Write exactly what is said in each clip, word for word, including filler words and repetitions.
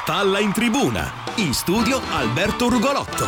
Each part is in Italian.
Palla in tribuna, in studio Alberto Rugolotto.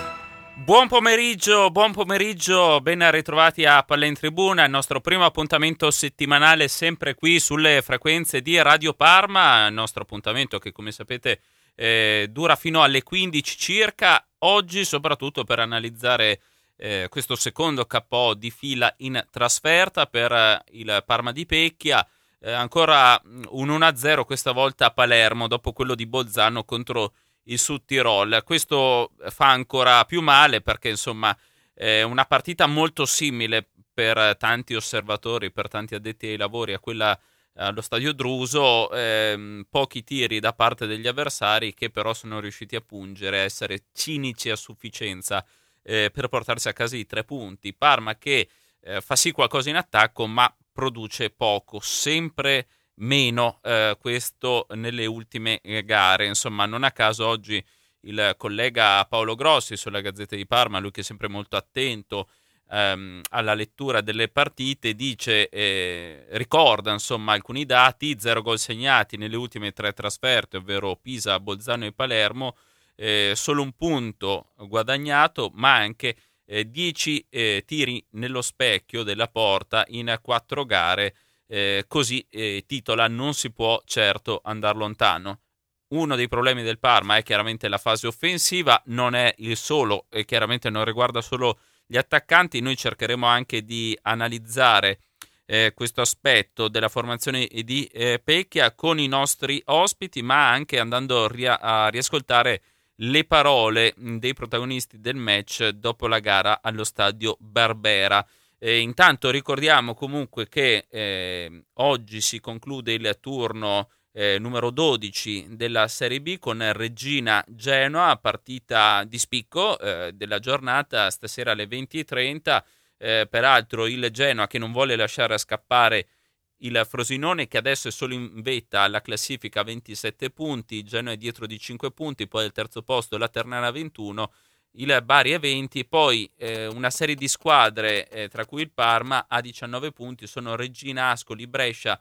Buon pomeriggio, buon pomeriggio, ben ritrovati a Palla in Tribuna, il nostro primo appuntamento settimanale sempre qui sulle frequenze di Radio Parma, il nostro appuntamento che come sapete eh, dura fino alle quindici circa, oggi soprattutto per analizzare eh, questo secondo K O di fila in trasferta per eh, il Parma di Pecchia. Eh, ancora un uno a zero questa volta a Palermo dopo quello di Bolzano contro il Sud Tirol. Questo fa ancora più male perché insomma è una partita molto simile per tanti osservatori, per tanti addetti ai lavori a quella allo stadio Druso, ehm, pochi tiri da parte degli avversari che però sono riusciti a pungere, a essere cinici a sufficienza eh, per portarsi a casa i tre punti. Parma che eh, fa sì qualcosa in attacco ma produce poco, sempre meno eh, questo nelle ultime gare. Insomma, non a caso oggi il collega Paolo Grossi sulla Gazzetta di Parma, lui che è sempre molto attento ehm, alla lettura delle partite, dice, eh, ricorda insomma alcuni dati: zero gol segnati nelle ultime tre trasferte, ovvero Pisa, Bolzano e Palermo, eh, solo un punto guadagnato, ma anche Eh, dieci eh, tiri nello specchio della porta in quattro gare, eh, così eh, titola non si può certo andare lontano. Uno dei problemi del Parma è chiaramente la fase offensiva, non è il solo e chiaramente non riguarda solo gli attaccanti. Noi cercheremo anche di analizzare eh, questo aspetto della formazione di eh, Pecchia con i nostri ospiti, ma anche andando ria- a riascoltare le parole dei protagonisti del match dopo la gara allo stadio Barbera. E intanto ricordiamo comunque che eh, oggi si conclude il turno eh, numero dodici della Serie B con Reggina Genoa, partita di spicco eh, della giornata, stasera alle venti e trenta. Eh, peraltro il Genoa che non vuole lasciare scappare il Frosinone, che adesso è solo in vetta alla classifica a ventisette punti, Genoa è dietro di cinque punti, poi al terzo posto la Ternana ventuno, il Bari è venti, poi eh, una serie di squadre, eh, tra cui il Parma, a diciannove punti, sono Reggina, Ascoli, Brescia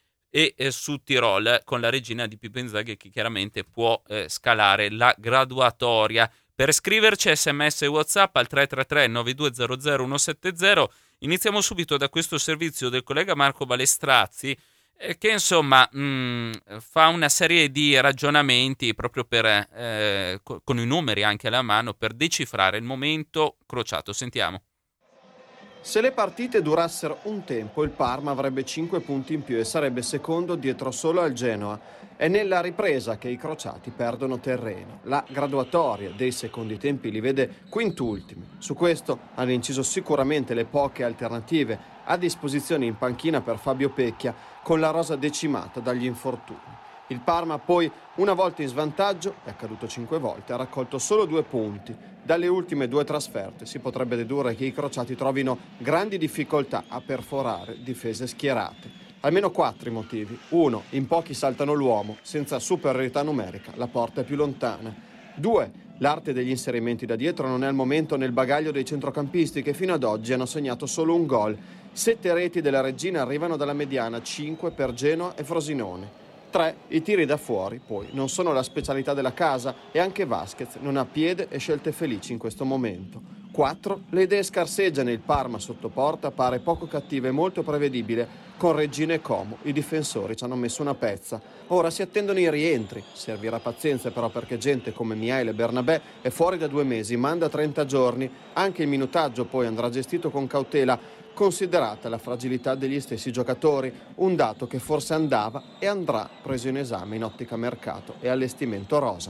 e eh, Sud Tirol, con la Regina di Pippo Inzaghi che chiaramente può eh, scalare la graduatoria. Per scriverci sms e WhatsApp al tre tre tre nove due zero zero uno sette zero. Iniziamo subito da questo servizio del collega Marco Balestrazzi eh, che insomma mh, fa una serie di ragionamenti proprio per eh, co- con i numeri anche alla mano per decifrare il momento crociato. Sentiamo. Se le partite durassero un tempo, il Parma avrebbe cinque punti in più e sarebbe secondo dietro solo al Genoa. È nella ripresa che i crociati perdono terreno. La graduatoria dei secondi tempi li vede quintultimi. Su questo hanno inciso sicuramente le poche alternative a disposizione in panchina per Fabio Pecchia, con la rosa decimata dagli infortuni. Il Parma poi, una volta in svantaggio, è accaduto cinque volte, ha raccolto solo due punti. Dalle ultime due trasferte si potrebbe dedurre che i crociati trovino grandi difficoltà a perforare difese schierate. Almeno quattro i motivi. Uno, in pochi saltano l'uomo, senza superiorità numerica, la porta è più lontana. Due, l'arte degli inserimenti da dietro non è al momento nel bagaglio dei centrocampisti che fino ad oggi hanno segnato solo un gol. Sette reti della Regina arrivano dalla mediana, cinque per Genoa e Frosinone. Tre, i tiri da fuori, poi, non sono la specialità della casa e anche Vasquez non ha piede e scelte felici in questo momento. Quattro, le idee scarseggiano, il Parma sotto porta pare poco cattivo e molto prevedibile, con Regina e Como, i difensori ci hanno messo una pezza. Ora si attendono i rientri, servirà pazienza però perché gente come Mihail e Bernabé è fuori da due mesi, manda trenta giorni, anche il minutaggio poi andrà gestito con cautela, considerata la fragilità degli stessi giocatori, un dato che forse andava e andrà preso in esame in ottica mercato e allestimento rosa.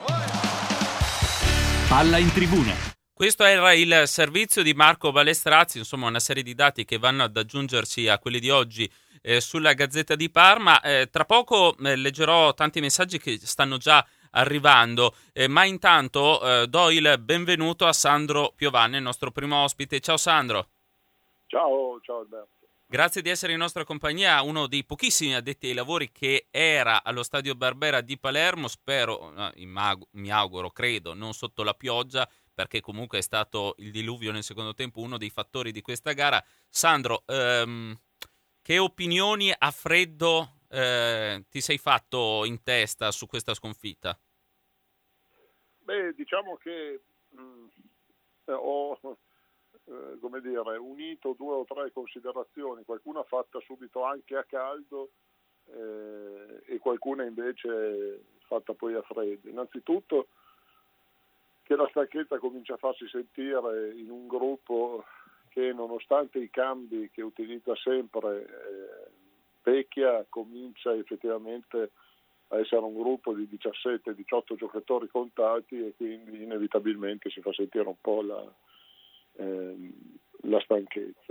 Palla in tribuna. Questo era il servizio di Marco Balestrazzi, insomma una serie di dati che vanno ad aggiungersi a quelli di oggi eh, sulla Gazzetta di Parma. Eh, tra poco eh, leggerò tanti messaggi che stanno già arrivando, eh, ma intanto eh, do il benvenuto a Sandro Piovani, il nostro primo ospite. Ciao Sandro. Ciao, ciao Alberto. Grazie di essere in nostra compagnia, uno dei pochissimi addetti ai lavori che era allo stadio Barbera di Palermo, spero, mi auguro, credo, non sotto la pioggia, perché comunque è stato il diluvio nel secondo tempo uno dei fattori di questa gara. Sandro, ehm, che opinioni a freddo eh, ti sei fatto in testa su questa sconfitta? Beh, diciamo che mh, ho eh, come dire, unito due o tre considerazioni, qualcuna fatta subito anche a caldo eh, e qualcuna invece fatta poi a freddo. Innanzitutto che la stanchezza comincia a farsi sentire in un gruppo che, nonostante i cambi che utilizza sempre, eh, Pecchia comincia effettivamente a essere un gruppo di diciassette diciotto giocatori contati, e quindi inevitabilmente si fa sentire un po' la, eh, la stanchezza,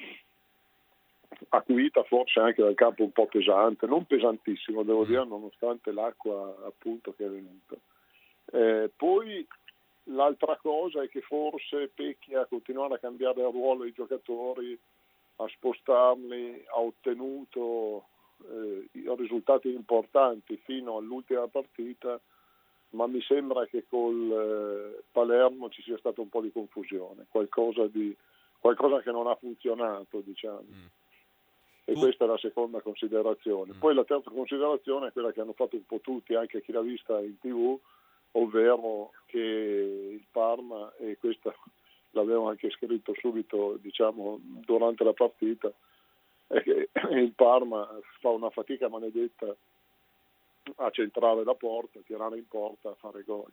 acuita forse anche dal campo un po' pesante, non pesantissimo devo dire, nonostante l'acqua appunto che è venuta. Eh, poi l'altra cosa è che forse Pecchia, a continuare a cambiare il ruolo dei giocatori, a spostarli, ha ottenuto eh, risultati importanti fino all'ultima partita, ma mi sembra che col eh, Palermo ci sia stata un po' di confusione, qualcosa, di, qualcosa che non ha funzionato, diciamo. Mm. E questa è la seconda considerazione. Mm. Poi la terza considerazione è quella che hanno fatto un po' tutti, anche chi l'ha vista in tivù, ovvero che il Parma, e questo l'avevo anche scritto subito, diciamo, durante la partita, è che il Parma fa una fatica maledetta a centrare la porta, a tirare in porta, a fare gol.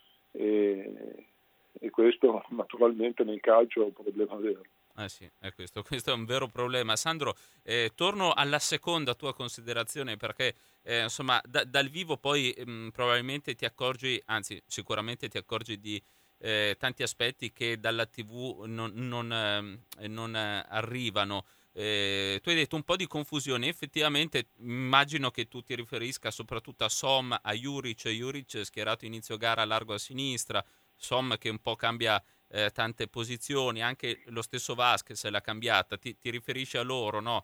E, e questo naturalmente nel calcio è un problema vero. Eh sì, è questo, questo è un vero problema. Sandro, eh, torno alla seconda tua considerazione, perché eh, insomma da, dal vivo poi mh, probabilmente ti accorgi, anzi sicuramente ti accorgi di eh, tanti aspetti che dalla tivù non, non, eh, non eh, arrivano. Eh, tu hai detto un po' di confusione, effettivamente immagino che tu ti riferisca soprattutto a Som, a Juric, Juric schierato inizio gara largo a sinistra, Som che un po' cambia Eh, tante posizioni, anche lo stesso Vasquez l'ha cambiata. Ti, ti riferisci a loro, no?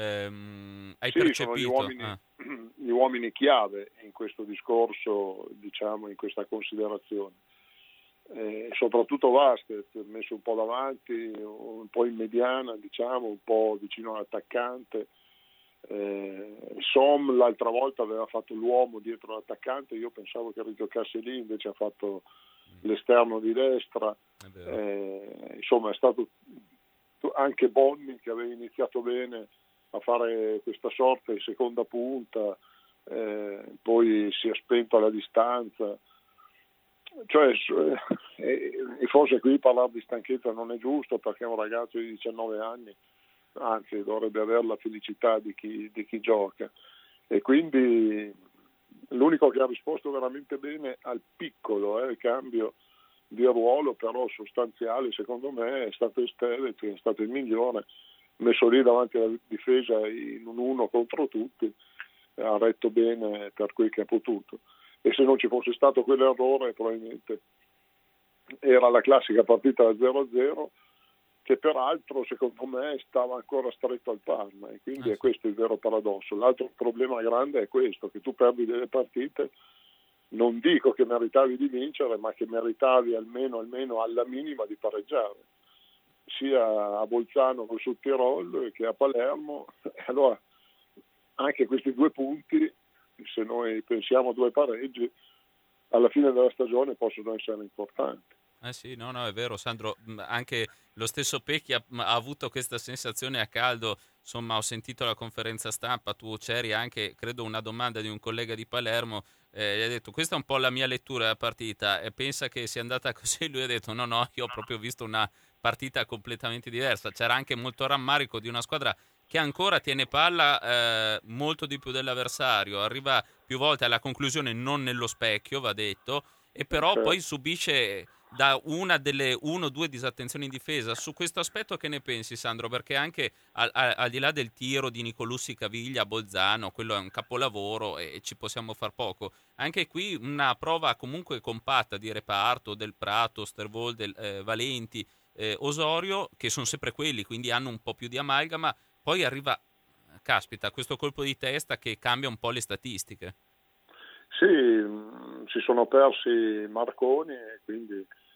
Ehm, hai sì, percepito? Sono gli uomini, ah. gli uomini chiave in questo discorso, diciamo, in questa considerazione. Eh, soprattutto Vasquez, messo un po' davanti, un po' in mediana, diciamo, un po' vicino all'attaccante. Eh, Som l'altra volta aveva fatto l'uomo dietro l'attaccante, io pensavo che rigiocasse lì, invece ha fatto l'esterno di destra. Eh, insomma è stato anche Bonni, che aveva iniziato bene a fare questa sorta di seconda punta, eh, poi si è spento alla distanza, cioè eh, e forse qui parlare di stanchezza non è giusto, perché è un ragazzo di diciannove anni, anzi dovrebbe avere la felicità di chi, di chi gioca, e quindi l'unico che ha risposto veramente bene al piccolo eh, cambio di ruolo, però sostanziale, secondo me, è stato Esteve, che è stato il migliore, messo lì davanti alla difesa in un uno contro tutti, ha retto bene per quel che ha potuto, e se non ci fosse stato quell'errore probabilmente era la classica partita da zero a zero, che peraltro secondo me stava ancora stretto al Parma, e quindi è questo il vero paradosso. L'altro problema grande è questo, che tu perdi delle partite, non dico che meritavi di vincere, ma che meritavi almeno, almeno alla minima di pareggiare, sia a Bolzano col Sud Tirol che a Palermo. Allora anche questi due punti, se noi pensiamo a due pareggi, alla fine della stagione possono essere importanti. Eh sì, no, no, è vero, Sandro, anche lo stesso Pecchia ha avuto questa sensazione a caldo. Insomma, ho sentito la conferenza stampa, tu c'eri anche, credo, una domanda di un collega di Palermo, eh, gli ha detto, questa è un po' la mia lettura della partita, e pensa che sia andata così. Lui ha detto, no, no, io ho proprio visto una partita completamente diversa. C'era anche molto rammarico di una squadra che ancora tiene palla eh, molto di più dell'avversario, arriva più volte alla conclusione, non nello specchio, va detto, e però poi subisce da una delle uno o due disattenzioni in difesa. Su questo aspetto che ne pensi, Sandro? Perché anche al, al, al di là del tiro di Nicolussi Caviglia a Bolzano, quello è un capolavoro e ci possiamo far poco, anche qui una prova comunque compatta di reparto del Prato, Stervolde, eh, Valenti, eh, Osorio, che sono sempre quelli, quindi hanno un po' più di amalgama. Poi arriva, caspita, questo colpo di testa che cambia un po' le statistiche. Sì, si sono persi Marconi, e quindi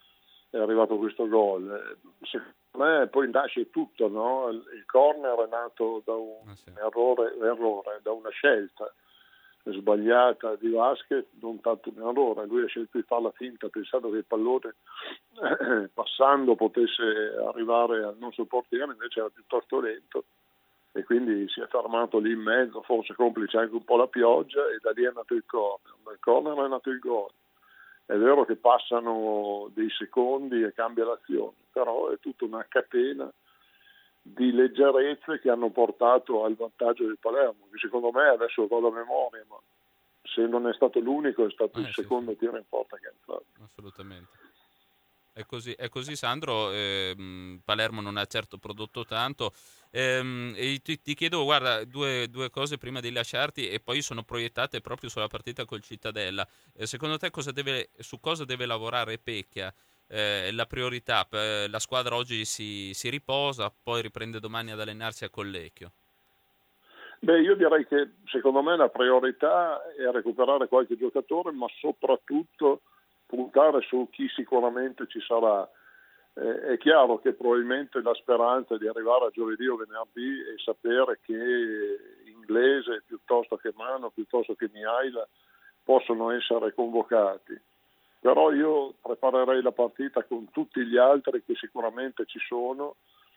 è arrivato questo gol. Secondo me poi nasce tutto, no? Il corner è nato da un, ah, sì. errore, errore, da una scelta sbagliata di Vasquez, non tanto un errore. Lui ha scelto di fare la finta pensando che il pallone eh, passando potesse arrivare al nostro portiere, invece era piuttosto lento e quindi si è fermato lì in mezzo, forse complice anche un po' la pioggia, e da lì è nato il corner. Dal corner è nato il gol. È vero che passano dei secondi e cambia l'azione, però è tutta una catena di leggerezze che hanno portato al vantaggio del Palermo, che secondo me adesso vado a memoria, ma se non è stato l'unico è stato eh, il sì, secondo sì. tiro in porta che ha fatto. Assolutamente. È così, è così Sandro, eh, Palermo non ha certo prodotto tanto, ehm, e ti, ti chiedo, guarda, due, due cose prima di lasciarti e poi sono proiettate proprio sulla partita col Cittadella. Eh, secondo te cosa deve, su cosa deve lavorare Pecchia? Eh, la priorità, per, la squadra oggi si, si riposa, poi riprende domani ad allenarsi a Collecchio. Beh, io direi che secondo me la priorità è recuperare qualche giocatore, ma soprattutto puntare su chi sicuramente ci sarà. Eh, è chiaro che probabilmente la speranza è di arrivare a giovedì o venerdì e sapere che Inglese piuttosto che Mano, piuttosto che Mihaila possono essere convocati. Però io preparerei la partita con tutti gli altri che sicuramente ci sono,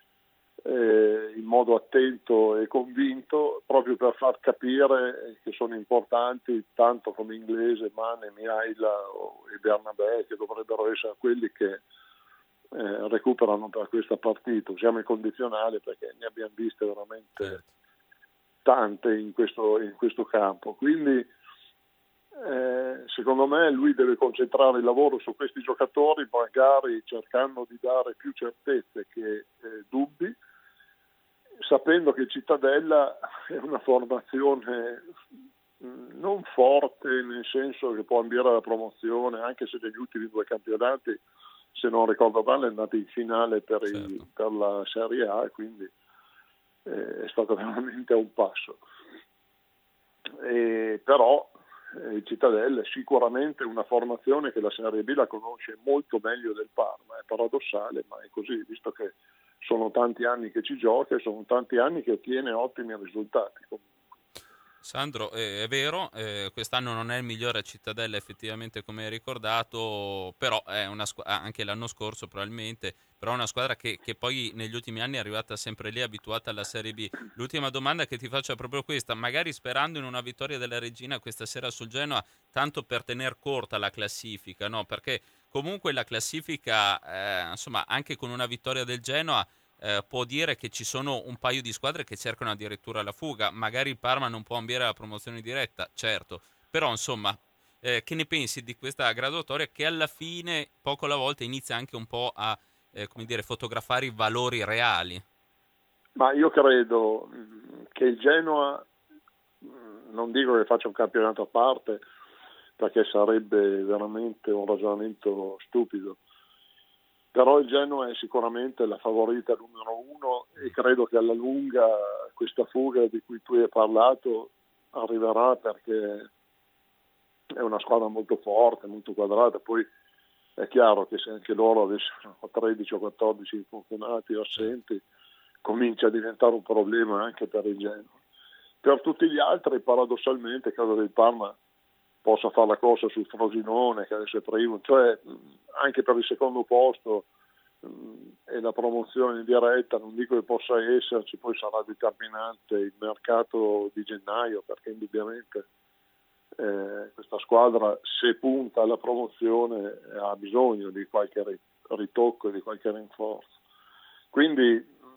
eh, in modo attento e convinto, proprio per far capire che sono importanti tanto come Inglese, Mane, Mihaila e Bernabé, che dovrebbero essere quelli che eh, recuperano per questa partita. Usiamo il condizionale perché ne abbiamo viste veramente tante in questo, in questo campo. Quindi Eh, secondo me lui deve concentrare il lavoro su questi giocatori, magari cercando di dare più certezze che eh, dubbi, sapendo che Cittadella è una formazione mh, non forte, nel senso che può ambire alla promozione, anche se negli ultimi due campionati, se non ricordo male, è andata in finale per, certo. i, per la Serie A, quindi eh, è stato veramente a un passo. E, però il Cittadella è sicuramente una formazione che la Serie B la conosce molto meglio del Parma. È paradossale, ma è così, visto che sono tanti anni che ci gioca e sono tanti anni che ottiene ottimi risultati. Sandro, eh, è vero, eh, quest'anno non è il migliore Cittadella effettivamente come hai ricordato, però è una squadra, anche l'anno scorso probabilmente, però è una squadra che, che poi negli ultimi anni è arrivata sempre lì, abituata alla Serie B. L'ultima domanda che ti faccio è proprio questa, magari sperando in una vittoria della Regina questa sera sul Genoa, tanto per tener corta la classifica, no? Perché comunque la classifica, eh, insomma, anche con una vittoria del Genoa, Eh, può dire che ci sono un paio di squadre che cercano addirittura la fuga. Magari il Parma non può ambire alla promozione diretta, certo, però insomma, eh, che ne pensi di questa graduatoria che alla fine, poco alla volta, inizia anche un po' a eh, come dire, fotografare i valori reali? Ma io credo che il Genoa, non dico che faccia un campionato a parte, perché sarebbe veramente un ragionamento stupido, però il Genoa è sicuramente la favorita numero uno e credo che alla lunga questa fuga di cui tu hai parlato arriverà, perché è una squadra molto forte, molto quadrata. Poi è chiaro che se anche loro avessero tredici o quattordici infortunati o assenti, comincia a diventare un problema anche per il Genoa. Per tutti gli altri, paradossalmente, credo che il Parma possa fare la corsa sul Frosinone, che adesso è primo, cioè anche per il secondo posto mh, e la promozione in diretta. Non dico che possa esserci, poi sarà determinante il mercato di gennaio, perché indubbiamente eh, questa squadra, se punta alla promozione, ha bisogno di qualche ritocco e di qualche rinforzo. Quindi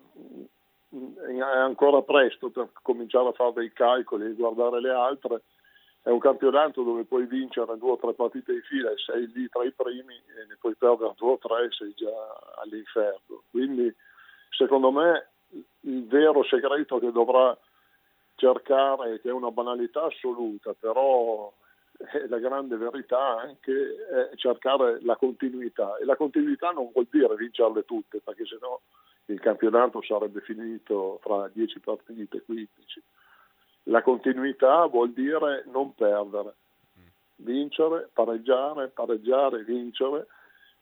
mh, è ancora presto per cominciare a fare dei calcoli e guardare le altre. È un campionato dove puoi vincere due o tre partite di fila e sei lì tra i primi, e ne puoi perdere due o tre e sei già all'inferno. Quindi secondo me il vero segreto che dovrà cercare, che è una banalità assoluta, però è la grande verità anche, è cercare la continuità. E la continuità non vuol dire vincerle tutte, perché sennò il campionato sarebbe finito fra dieci partite, quindici. La continuità vuol dire non perdere, vincere, pareggiare, pareggiare, vincere,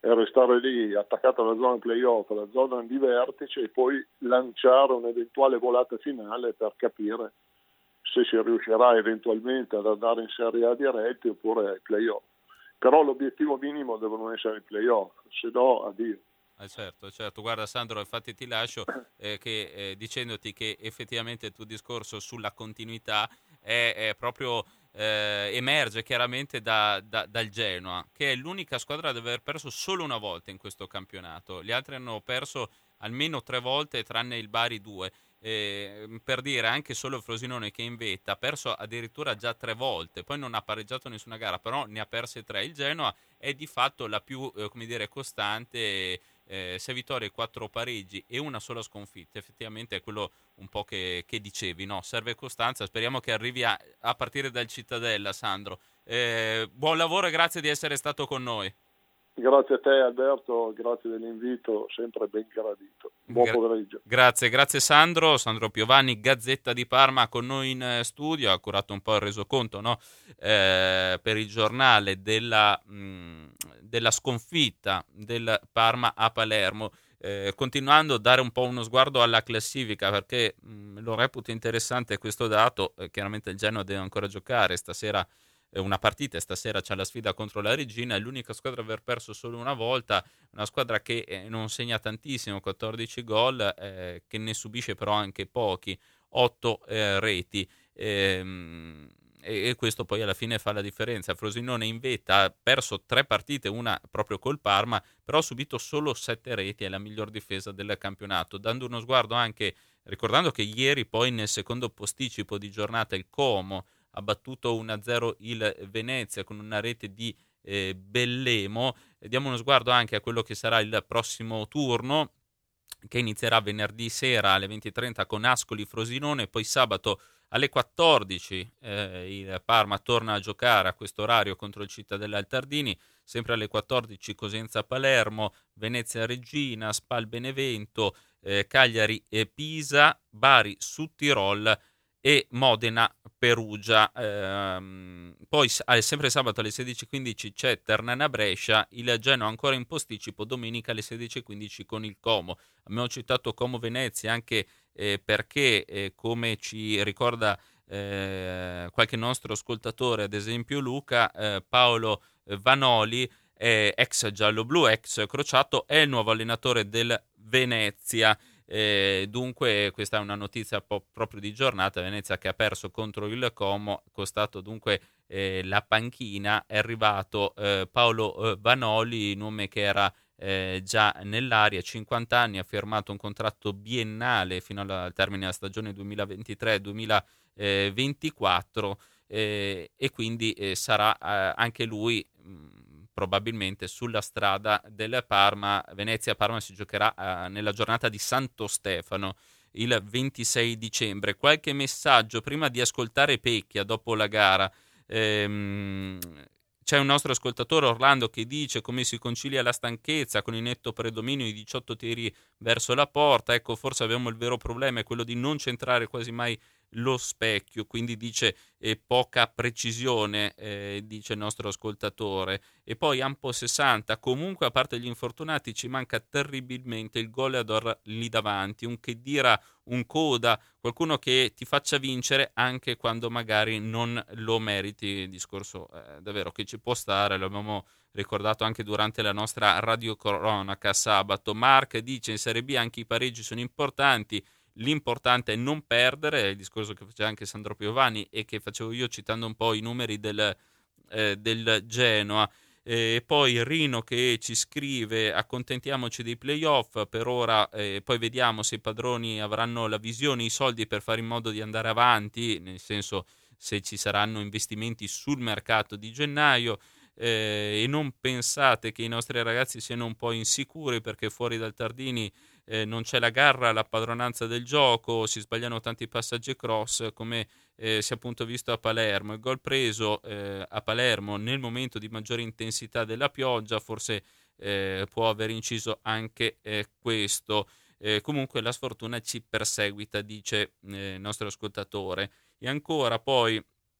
e restare lì attaccato alla zona playoff, alla zona di vertice, e poi lanciare un'eventuale volata finale per capire se si riuscirà eventualmente ad andare in Serie A diretti oppure ai playoff. Però l'obiettivo minimo devono essere i playoff, se no addio. Eh certo, certo. Guarda Sandro, infatti ti lascio eh, che, eh, dicendoti che effettivamente il tuo discorso sulla continuità è, è proprio eh, emerge chiaramente da, da, dal Genoa, che è l'unica squadra ad aver perso solo una volta in questo campionato. Gli altri hanno perso almeno tre volte, tranne il Bari due. Eh, per dire, anche solo il Frosinone, che in vetta ha perso addirittura già tre volte, poi non ha pareggiato nessuna gara, però ne ha perse tre. Il Genoa è di fatto la più eh, come dire, costante, eh, sei vittorie, quattro pareggi e una sola sconfitta. Effettivamente è quello un po' che, che dicevi, no? Serve costanza, speriamo che arrivi a, a partire dal Cittadella. Sandro, eh, buon lavoro e grazie di essere stato con noi. Grazie a te Alberto, grazie dell'invito, sempre ben gradito. Buon Gra- pomeriggio. Grazie, grazie Sandro. Sandro Piovani, Gazzetta di Parma, con noi in studio, ha curato un po' il resoconto, no? eh, per il giornale della, mh, della sconfitta del Parma a Palermo. Eh, continuando a dare un po' uno sguardo alla classifica, perché mh, lo reputo interessante questo dato. Eh, chiaramente il Genoa deve ancora giocare stasera una partita, e stasera c'è la sfida contro la Regina. È l'unica squadra ad aver perso solo una volta, una squadra che eh, non segna tantissimo, quattordici gol, eh, che ne subisce però anche pochi, otto eh, reti, ehm, e, e questo poi alla fine fa la differenza. Frosinone in vetta ha perso tre partite, una proprio col Parma, però ha subito solo sette reti, è la miglior difesa del campionato. Dando uno sguardo anche, ricordando che ieri poi nel secondo posticipo di giornata il Como ha battuto uno a zero il Venezia con una rete di eh, Bellemo. Diamo uno sguardo anche a quello che sarà il prossimo turno, che inizierà venerdì sera alle venti e trenta con Ascoli Frosinone, poi sabato alle quattordici eh, il Parma torna a giocare a questo orario contro il Cittadella al Tardini, sempre alle quattordici Cosenza Palermo, Venezia Regina, Spal Benevento, eh, Cagliari e Pisa, Bari Sudtirol e Modena Perugia. Ehm, poi sempre sabato alle sedici e quindici c'è Ternana Brescia, il Genoa ancora in posticipo domenica alle sedici e quindici con il Como. Abbiamo citato Como Venezia anche eh, perché eh, come ci ricorda eh, qualche nostro ascoltatore, ad esempio Luca, eh, Paolo Vanoli, eh, ex giallo-blu, ex crociato, è il nuovo allenatore del Venezia. Eh, dunque questa è una notizia po- proprio di giornata. Venezia che ha perso contro il Como, costato dunque eh, la panchina. È arrivato eh, Paolo eh, Vanoli, nome che era eh, già nell'aria, cinquanta anni, ha firmato un contratto biennale fino al termine della stagione duemilaventitré duemilaventiquattro, eh, e quindi eh, sarà eh, anche lui mh, probabilmente sulla strada del Parma. Venezia-Parma si giocherà eh, nella giornata di Santo Stefano il ventisei dicembre. Qualche messaggio prima di ascoltare Pecchia dopo la gara. Ehm, c'è un nostro ascoltatore, Orlando, che dice come si concilia la stanchezza con il netto predominio di diciotto tiri verso la porta. Ecco, forse abbiamo il vero problema, è quello di non centrare quasi mai lo specchio, quindi dice eh, poca precisione, eh, dice il nostro ascoltatore. E poi Ampo sessanta, comunque a parte gli infortunati ci manca terribilmente il goleador lì davanti, un Khedira, un Coda, qualcuno che ti faccia vincere anche quando magari non lo meriti. Il discorso eh, davvero che ci può stare, lo abbiamo ricordato anche durante la nostra radiocronaca sabato. Mark dice in Serie B anche i pareggi sono importanti, l'importante è non perdere, è il discorso che faceva anche Sandro Piovani e che facevo io citando un po' i numeri del, eh, del Genoa. E eh, poi Rino che ci scrive accontentiamoci dei playoff per ora, eh, poi vediamo se i padroni avranno la visione, i soldi per fare in modo di andare avanti, nel senso se ci saranno investimenti sul mercato di gennaio. Eh, e non pensate che i nostri ragazzi siano un po' insicuri perché fuori dal Tardini eh, non c'è la garra, la padronanza del gioco, si sbagliano tanti passaggi cross come eh, si è appunto visto a Palermo. Il gol preso eh, a Palermo nel momento di maggiore intensità della pioggia forse eh, può aver inciso anche eh, questo. Eh, comunque la sfortuna ci perseguita, dice eh, il nostro ascoltatore. E ancora poi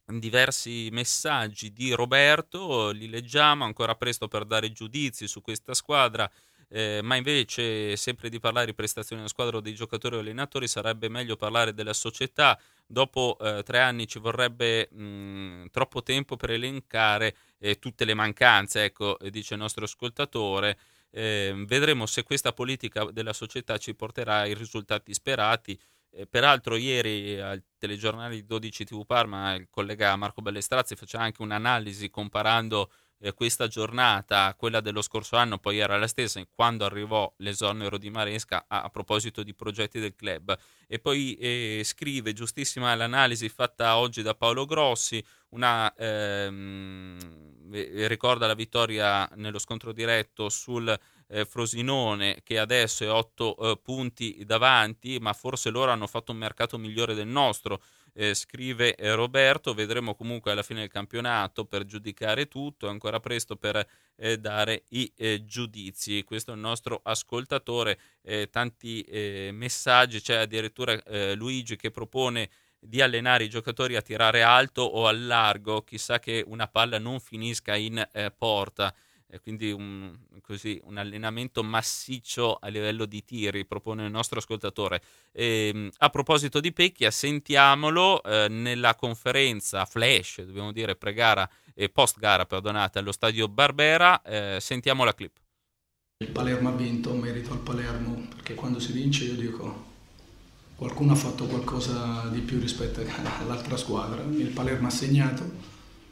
diversi messaggi di Roberto, li leggiamo. Ancora presto per dare giudizi su questa squadra, eh, ma invece sempre di parlare di prestazioni della squadra o dei giocatori o allenatori sarebbe meglio parlare della società. Dopo eh, tre anni ci vorrebbe mh, troppo tempo per elencare eh, tutte le mancanze, ecco, dice il nostro ascoltatore. Eh, vedremo se questa politica della società ci porterà ai risultati sperati. Eh, peraltro ieri al telegiornale di dodici tivù Parma il collega Marco Bellestrazzi faceva anche un'analisi comparando eh, questa giornata a quella dello scorso anno, poi era la stessa quando arrivò l'esonero di Maresca a, a proposito di progetti del club, e poi eh, scrive giustissima l'analisi fatta oggi da Paolo Grossi, una ehm, ricorda la vittoria nello scontro diretto sul Eh, Frosinone, che adesso è otto eh, punti davanti, ma forse loro hanno fatto un mercato migliore del nostro, eh, scrive eh, Roberto. Vedremo comunque alla fine del campionato per giudicare tutto, è ancora presto per eh, dare i eh, giudizi. Questo è il nostro ascoltatore, eh, tanti eh, messaggi, c'è addirittura eh, Luigi che propone di allenare i giocatori a tirare alto o al largo, chissà che una palla non finisca in eh, porta. E quindi un, così, un allenamento massiccio a livello di tiri, propone il nostro ascoltatore. E, a proposito di Pecchia, sentiamolo eh, nella conferenza flash, dobbiamo dire pre-gara e post-gara, perdonate, allo stadio Barbera. Eh, sentiamo la clip. Il Palermo ha vinto, merito al Palermo, perché quando si vince io dico qualcuno ha fatto qualcosa di più rispetto all'altra squadra. Il Palermo ha segnato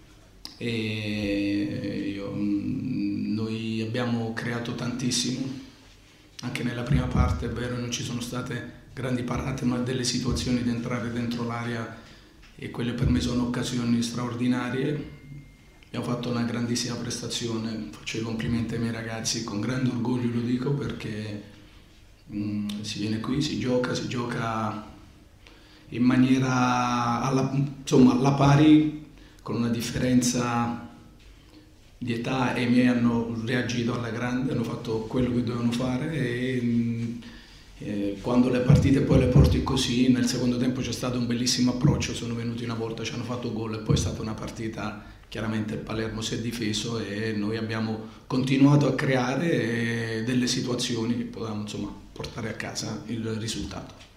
e io, noi abbiamo creato tantissimo anche nella prima parte. È vero, non ci sono state grandi parate, ma delle situazioni di entrare dentro l'area, e quelle per me sono occasioni straordinarie. Abbiamo fatto una grandissima prestazione, faccio i complimenti ai miei ragazzi, con grande orgoglio lo dico, perché mh, si viene qui, si gioca, si gioca in maniera alla, insomma, alla pari, con una differenza di età, e i miei hanno reagito alla grande, hanno fatto quello che dovevano fare, e eh, quando le partite poi le porti così, nel secondo tempo c'è stato un bellissimo approccio, sono venuti una volta, ci hanno fatto gol, e poi è stata una partita, chiaramente il Palermo si è difeso e noi abbiamo continuato a creare delle situazioni che potevamo, insomma, portare a casa il risultato.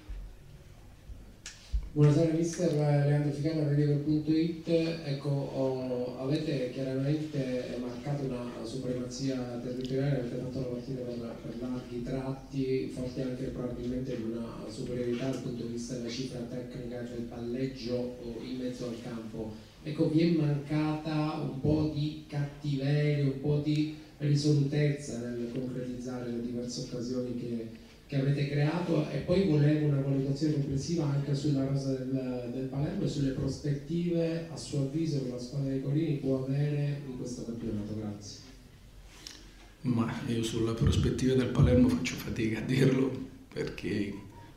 Buonasera mister, Leandro Ficana, Radiogol punto it. Ecco, oh, avete chiaramente marcato una supremazia territoriale, avete fatto la partita per, per larghi tratti, forti anche probabilmente di una superiorità dal punto di vista della cifra tecnica del palleggio in mezzo al campo. Ecco, vi è mancata un po' di cattiveria, un po' di risolutezza nel concretizzare le diverse occasioni che che avete creato, e poi volevo una valutazione complessiva anche sulla rosa del, del Palermo e sulle prospettive, a suo avviso, che la squadra dei Corini può avere in questo campionato. Grazie. Ma io sulle prospettive del Palermo faccio fatica a dirlo, perché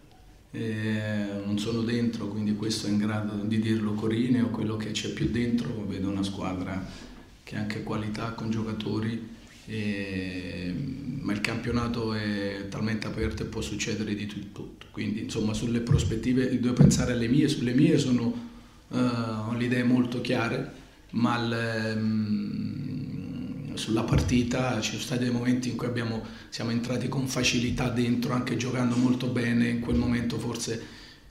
eh, non sono dentro, quindi questo è in grado di dirlo Corini, o quello che c'è più dentro. Vedo una squadra che ha anche qualità, con giocatori, E, ma il campionato è talmente aperto e può succedere di tutto, quindi insomma sulle prospettive devo pensare alle mie. Sulle mie sono uh, ho le idee molto chiare, ma il, um, sulla partita ci sono stati dei momenti in cui abbiamo, siamo entrati con facilità dentro, anche giocando molto bene. In quel momento forse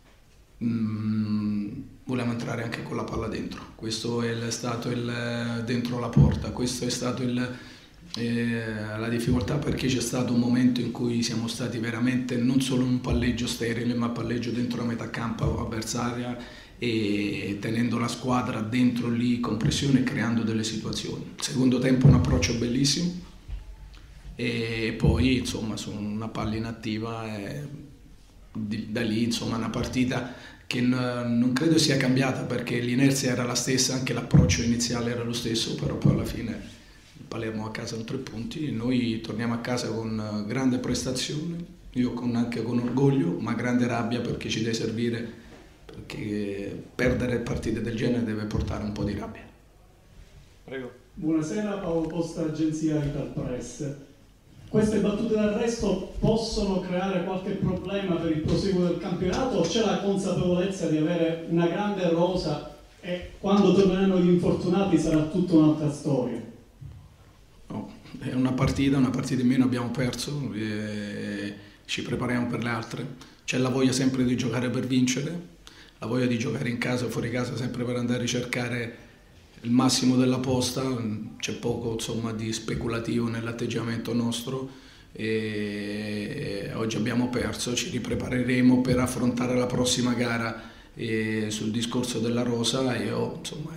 um, volevamo entrare anche con la palla dentro. Questo è stato il dentro la porta, questo è stato il Eh, la difficoltà, perché c'è stato un momento in cui siamo stati veramente non solo un palleggio sterile, ma palleggio dentro la metà campo avversaria, e tenendo la squadra dentro lì con pressione e creando delle situazioni. Secondo tempo un approccio bellissimo, e poi insomma su una palla inattiva, e da lì insomma una partita che non credo sia cambiata, perché l'inerzia era la stessa, anche l'approccio iniziale era lo stesso, però poi alla fine Palermo a casa con tre punti, noi torniamo a casa con grande prestazione, io con, anche con orgoglio, ma grande rabbia, perché ci deve servire, perché perdere partite del genere deve portare un po' di rabbia. Prego. Buonasera, Paolo Costa, agenzia Ital Press. Queste battute d'arresto possono creare qualche problema per il proseguo del campionato, o c'è la consapevolezza di avere una grande rosa e quando torneranno gli infortunati sarà tutta un'altra storia. No, è una partita, una partita in meno abbiamo perso e ci prepariamo per le altre. C'è la voglia sempre di giocare per vincere, la voglia di giocare in casa o fuori casa sempre per andare a ricercare il massimo della posta. C'è poco, insomma, di speculativo nell'atteggiamento nostro e oggi abbiamo perso, ci riprepareremo per affrontare la prossima gara. E sul discorso della rosa io, insomma,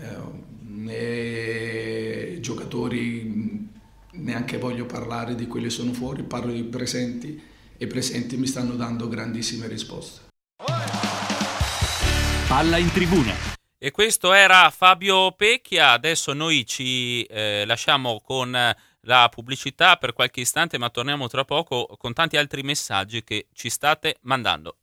né giocatori neanche voglio parlare di quelli che sono fuori, parlo di presenti e i presenti mi stanno dando grandissime risposte. Palla in tribuna. E questo era Fabio Pecchia. Adesso noi ci eh, lasciamo con la pubblicità per qualche istante, ma torniamo tra poco con tanti altri messaggi che ci state mandando.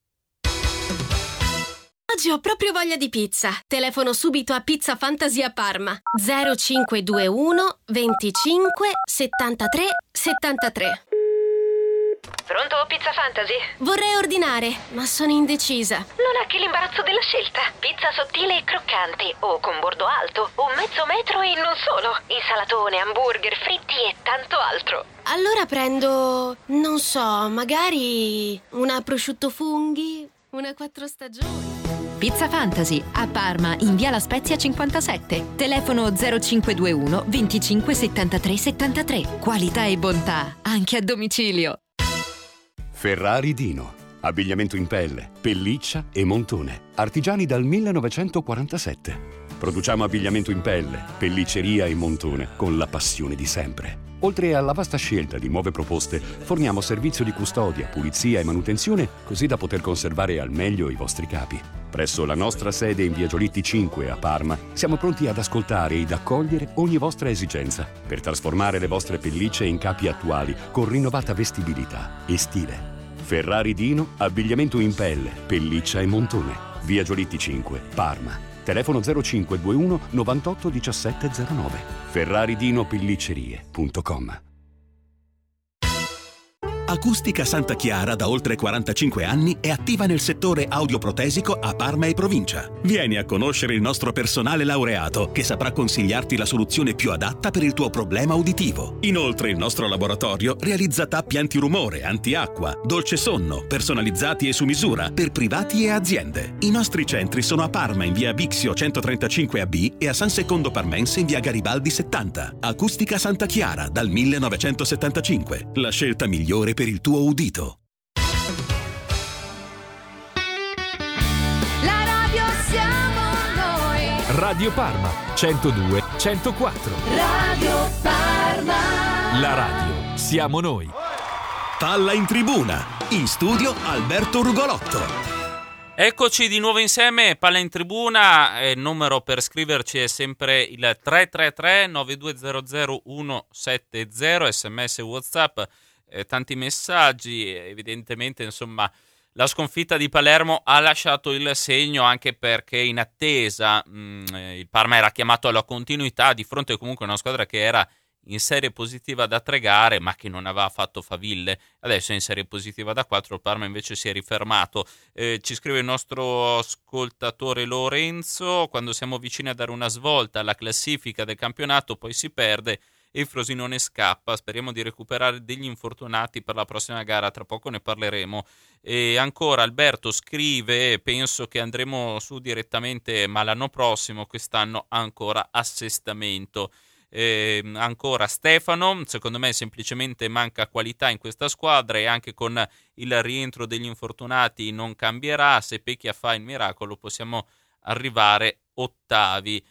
Oggi ho proprio voglia di pizza. Telefono subito a Pizza Fantasia Parma. zero cinquecentoventuno venticinque settantatré settantatré. Pronto, Pizza Fantasy? Vorrei ordinare, ma sono indecisa. Non ha che l'imbarazzo della scelta. Pizza sottile e croccante, o con bordo alto, o mezzo metro e non solo. Insalatone, hamburger, fritti e tanto altro. Allora prendo, non so, magari una prosciutto funghi, una quattro stagioni. Pizza Fantasy, a Parma, in via La Spezia cinquantasette. Telefono zero cinquecentoventuno venticinque settantatré settantatré. Qualità e bontà, anche a domicilio. Ferrari Dino. Abbigliamento in pelle, pelliccia e montone. Artigiani dal millenovecentoquarantasette. Produciamo abbigliamento in pelle, pellicceria e montone con la passione di sempre. Oltre alla vasta scelta di nuove proposte, forniamo servizio di custodia, pulizia e manutenzione, così da poter conservare al meglio i vostri capi. Presso la nostra sede in via Giolitti cinque a Parma, siamo pronti ad ascoltare ed accogliere ogni vostra esigenza per trasformare le vostre pellicce in capi attuali con rinnovata vestibilità e stile. Ferrari Dino, abbigliamento in pelle, pelliccia e montone. Via Giolitti cinque, Parma. Telefono zero cinquecentoventuno novantotto diciassette zero nove. ferraridino pelliccerie punto com. Acustica Santa Chiara da oltre quarantacinque anni è attiva nel settore audioprotesico a Parma e provincia. Vieni a conoscere il nostro personale laureato che saprà consigliarti la soluzione più adatta per il tuo problema uditivo. Inoltre il nostro laboratorio realizza tappi antirumore, antiacqua, dolce sonno, personalizzati e su misura per privati e aziende. I nostri centri sono a Parma in via Bixio centotrentacinque A B e a San Secondo Parmense in via Garibaldi settanta. Acustica Santa Chiara dal millenovecentosettantacinque. La scelta migliore per il tuo udito. La radio siamo noi. Radio Parma centodue centoquattro. Radio Parma. La radio siamo noi. Palla in tribuna. In studio Alberto Rugolotto. Eccoci di nuovo insieme, Palla in Tribuna, il numero per scriverci è sempre il tre tre tre nove due zero zero uno sette zero, sms WhatsApp, eh, tanti messaggi, evidentemente insomma la sconfitta di Palermo ha lasciato il segno anche perché in attesa mh, il Parma era chiamato alla continuità di fronte comunque a una squadra che era in serie positiva da tre gare ma che non aveva fatto faville. Adesso è in serie positiva da quattro, il Parma invece si è rifermato. Eh, ci scrive il nostro ascoltatore Lorenzo: quando siamo vicini a dare una svolta alla classifica del campionato poi si perde e il Frosinone scappa. Speriamo di recuperare degli infortunati per la prossima gara, tra poco ne parleremo. E ancora Alberto scrive: penso che andremo su direttamente ma l'anno prossimo, quest'anno ancora assestamento. Eh, ancora Stefano: secondo me semplicemente manca qualità in questa squadra e anche con il rientro degli infortunati non cambierà. Se Pecchia fa il miracolo possiamo arrivare ottavi.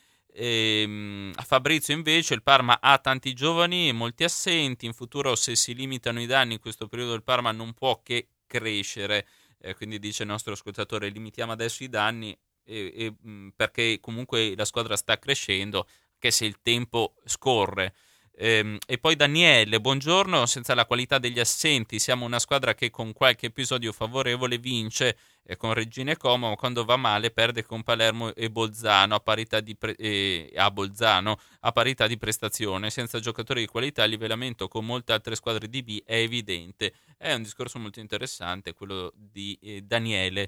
Eh, a Fabrizio invece: il Parma ha tanti giovani e molti assenti, in futuro se si limitano i danni in questo periodo il Parma non può che crescere. Eh, quindi dice il nostro ascoltatore: limitiamo adesso i danni e, e, mh, perché comunque la squadra sta crescendo che se il tempo scorre. Ehm, e poi Daniele: buongiorno, senza la qualità degli assenti siamo una squadra che con qualche episodio favorevole vince eh, con Regina e Como, ma quando va male perde con Palermo e Bolzano a parità di pre- eh, a Bolzano a parità di prestazione. Senza giocatori di qualità il livellamento con molte altre squadre di B è evidente. È un discorso molto interessante quello di eh, Daniele.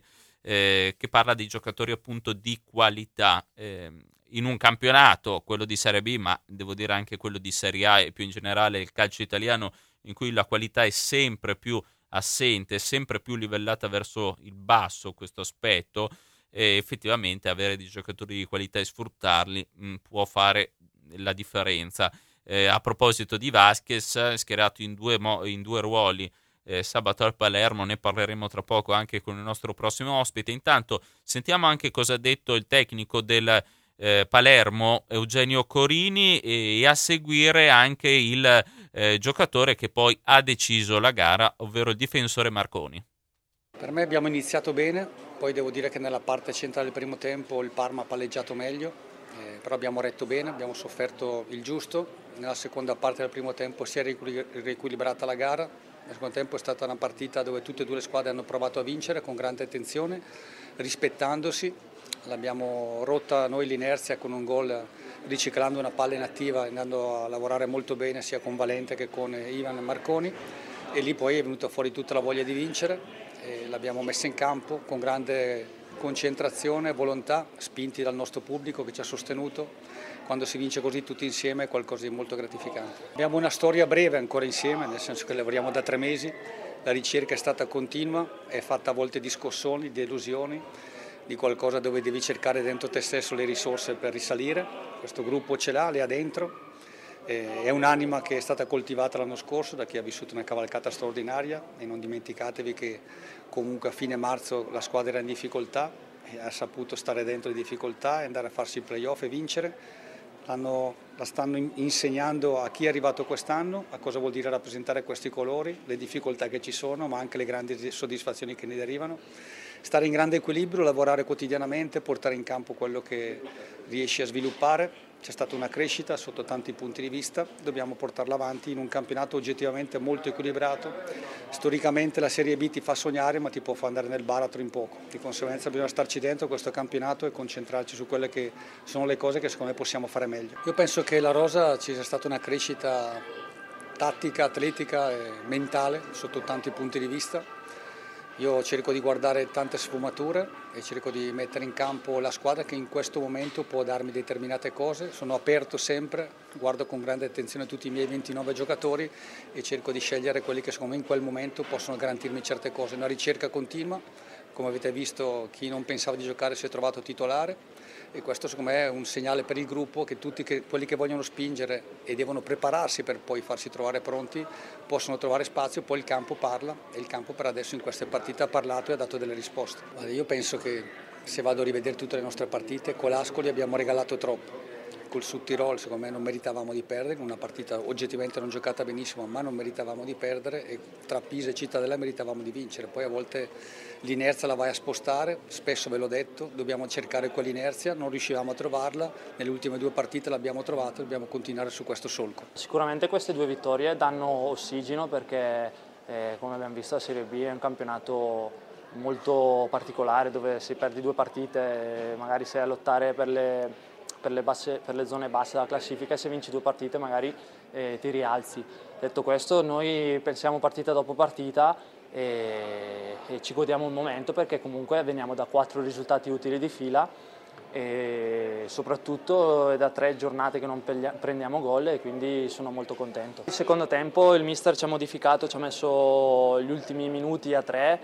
eh, che parla di giocatori appunto di qualità. Eh, in un campionato, quello di Serie B, ma devo dire anche quello di Serie A e più in generale il calcio italiano, in cui la qualità è sempre più assente, sempre più livellata verso il basso questo aspetto, e effettivamente avere dei giocatori di qualità e sfruttarli mh, può fare la differenza. Eh, a proposito di Vasquez, schierato in due, mo- in due ruoli eh, sabato al Palermo, ne parleremo tra poco anche con il nostro prossimo ospite. Intanto sentiamo anche cosa ha detto il tecnico del Eh, Palermo, Eugenio Corini, e, e a seguire anche il eh, giocatore che poi ha deciso la gara, ovvero il difensore Marconi. Per me abbiamo iniziato bene, poi devo dire che nella parte centrale del primo tempo il Parma ha palleggiato meglio, eh, però abbiamo retto bene, abbiamo sofferto il giusto. Nella seconda parte del primo tempo si è riequilibrata la gara. Nel secondo tempo è stata una partita dove tutte e due le squadre hanno provato a vincere con grande attenzione, rispettandosi. L'abbiamo rotta noi l'inerzia con un gol, riciclando una palla inattiva, andando a lavorare molto bene sia con Valente che con Ivan Marconi, e lì poi è venuta fuori tutta la voglia di vincere e l'abbiamo messa in campo con grande concentrazione e volontà, spinti dal nostro pubblico che ci ha sostenuto. Quando si vince così tutti insieme è qualcosa di molto gratificante. Abbiamo una storia breve ancora insieme, nel senso che lavoriamo da tre mesi, la ricerca è stata continua, è fatta a volte di scossoni, di delusioni, di qualcosa dove devi cercare dentro te stesso le risorse per risalire. Questo gruppo ce l'ha, le ha dentro, è un'anima che è stata coltivata l'anno scorso da chi ha vissuto una cavalcata straordinaria, e non dimenticatevi che comunque a fine marzo la squadra era in difficoltà e ha saputo stare dentro le difficoltà e andare a farsi il playoff e vincere. L'hanno, la stanno insegnando a chi è arrivato quest'anno a cosa vuol dire rappresentare questi colori, le difficoltà che ci sono, ma anche le grandi soddisfazioni che ne derivano. Stare in grande equilibrio, lavorare quotidianamente, portare in campo quello che riesci a sviluppare. C'è stata una crescita sotto tanti punti di vista, dobbiamo portarla avanti in un campionato oggettivamente molto equilibrato. Storicamente la Serie B ti fa sognare, ma ti può far andare nel baratro in poco. Di conseguenza bisogna starci dentro questo campionato e concentrarci su quelle che sono le cose che secondo me possiamo fare meglio. Io penso che la rosa ci sia stata una crescita tattica, atletica e mentale sotto tanti punti di vista. Io cerco di guardare tante sfumature e cerco di mettere in campo la squadra che in questo momento può darmi determinate cose. Sono aperto sempre, guardo con grande attenzione tutti i miei ventinove giocatori e cerco di scegliere quelli che secondo me in quel momento possono garantirmi certe cose. Una ricerca continua, come avete visto chi non pensava di giocare si è trovato titolare, e questo secondo me è un segnale per il gruppo che tutti che, quelli che vogliono spingere e devono prepararsi per poi farsi trovare pronti possono trovare spazio. Poi il campo parla, e il campo per adesso in queste partite ha parlato e ha dato delle risposte. Io penso che se vado a rivedere tutte le nostre partite, con l'Ascoli abbiamo regalato troppo. Col Sud Tirol secondo me non meritavamo di perdere, una partita oggettivamente non giocata benissimo, ma non meritavamo di perdere, e tra Pisa e Cittadella meritavamo di vincere. Poi a volte l'inerzia la vai a spostare, spesso ve l'ho detto, dobbiamo cercare quell'inerzia, non riuscivamo a trovarla, nelle ultime due partite l'abbiamo trovata, dobbiamo continuare su questo solco. Sicuramente queste due vittorie danno ossigeno perché eh, come abbiamo visto la Serie B è un campionato molto particolare dove se perdi due partite magari sei a lottare per le Per le, basse, per le zone basse della classifica, e se vinci due partite magari eh, ti rialzi. Detto questo, noi pensiamo partita dopo partita e, e ci godiamo il momento, perché comunque veniamo da quattro risultati utili di fila e soprattutto è da tre giornate che non prendiamo gol, e quindi sono molto contento. Il secondo tempo il mister ci ha modificato, ci ha messo gli ultimi minuti a tre,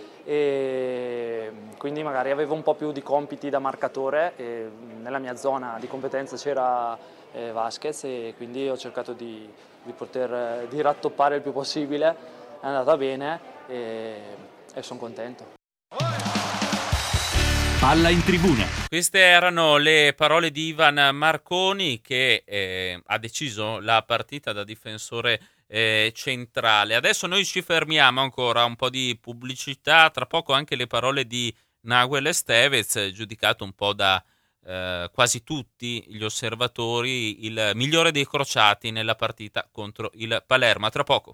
e quindi magari avevo un po' più di compiti da marcatore, e nella mia zona di competenza c'era eh, Vasquez, e quindi ho cercato di, di poter di rattoppare il più possibile. È andata bene e, e sono contento. Palla in tribuna. Queste erano le parole di Ivan Marconi, che eh, ha deciso la partita da difensore eh, centrale. Adesso noi ci fermiamo ancora, un po' di pubblicità, tra poco anche le parole di Nahuel Estevez, giudicato un po' da eh, quasi tutti gli osservatori il migliore dei crociati nella partita contro il Palermo. A tra poco.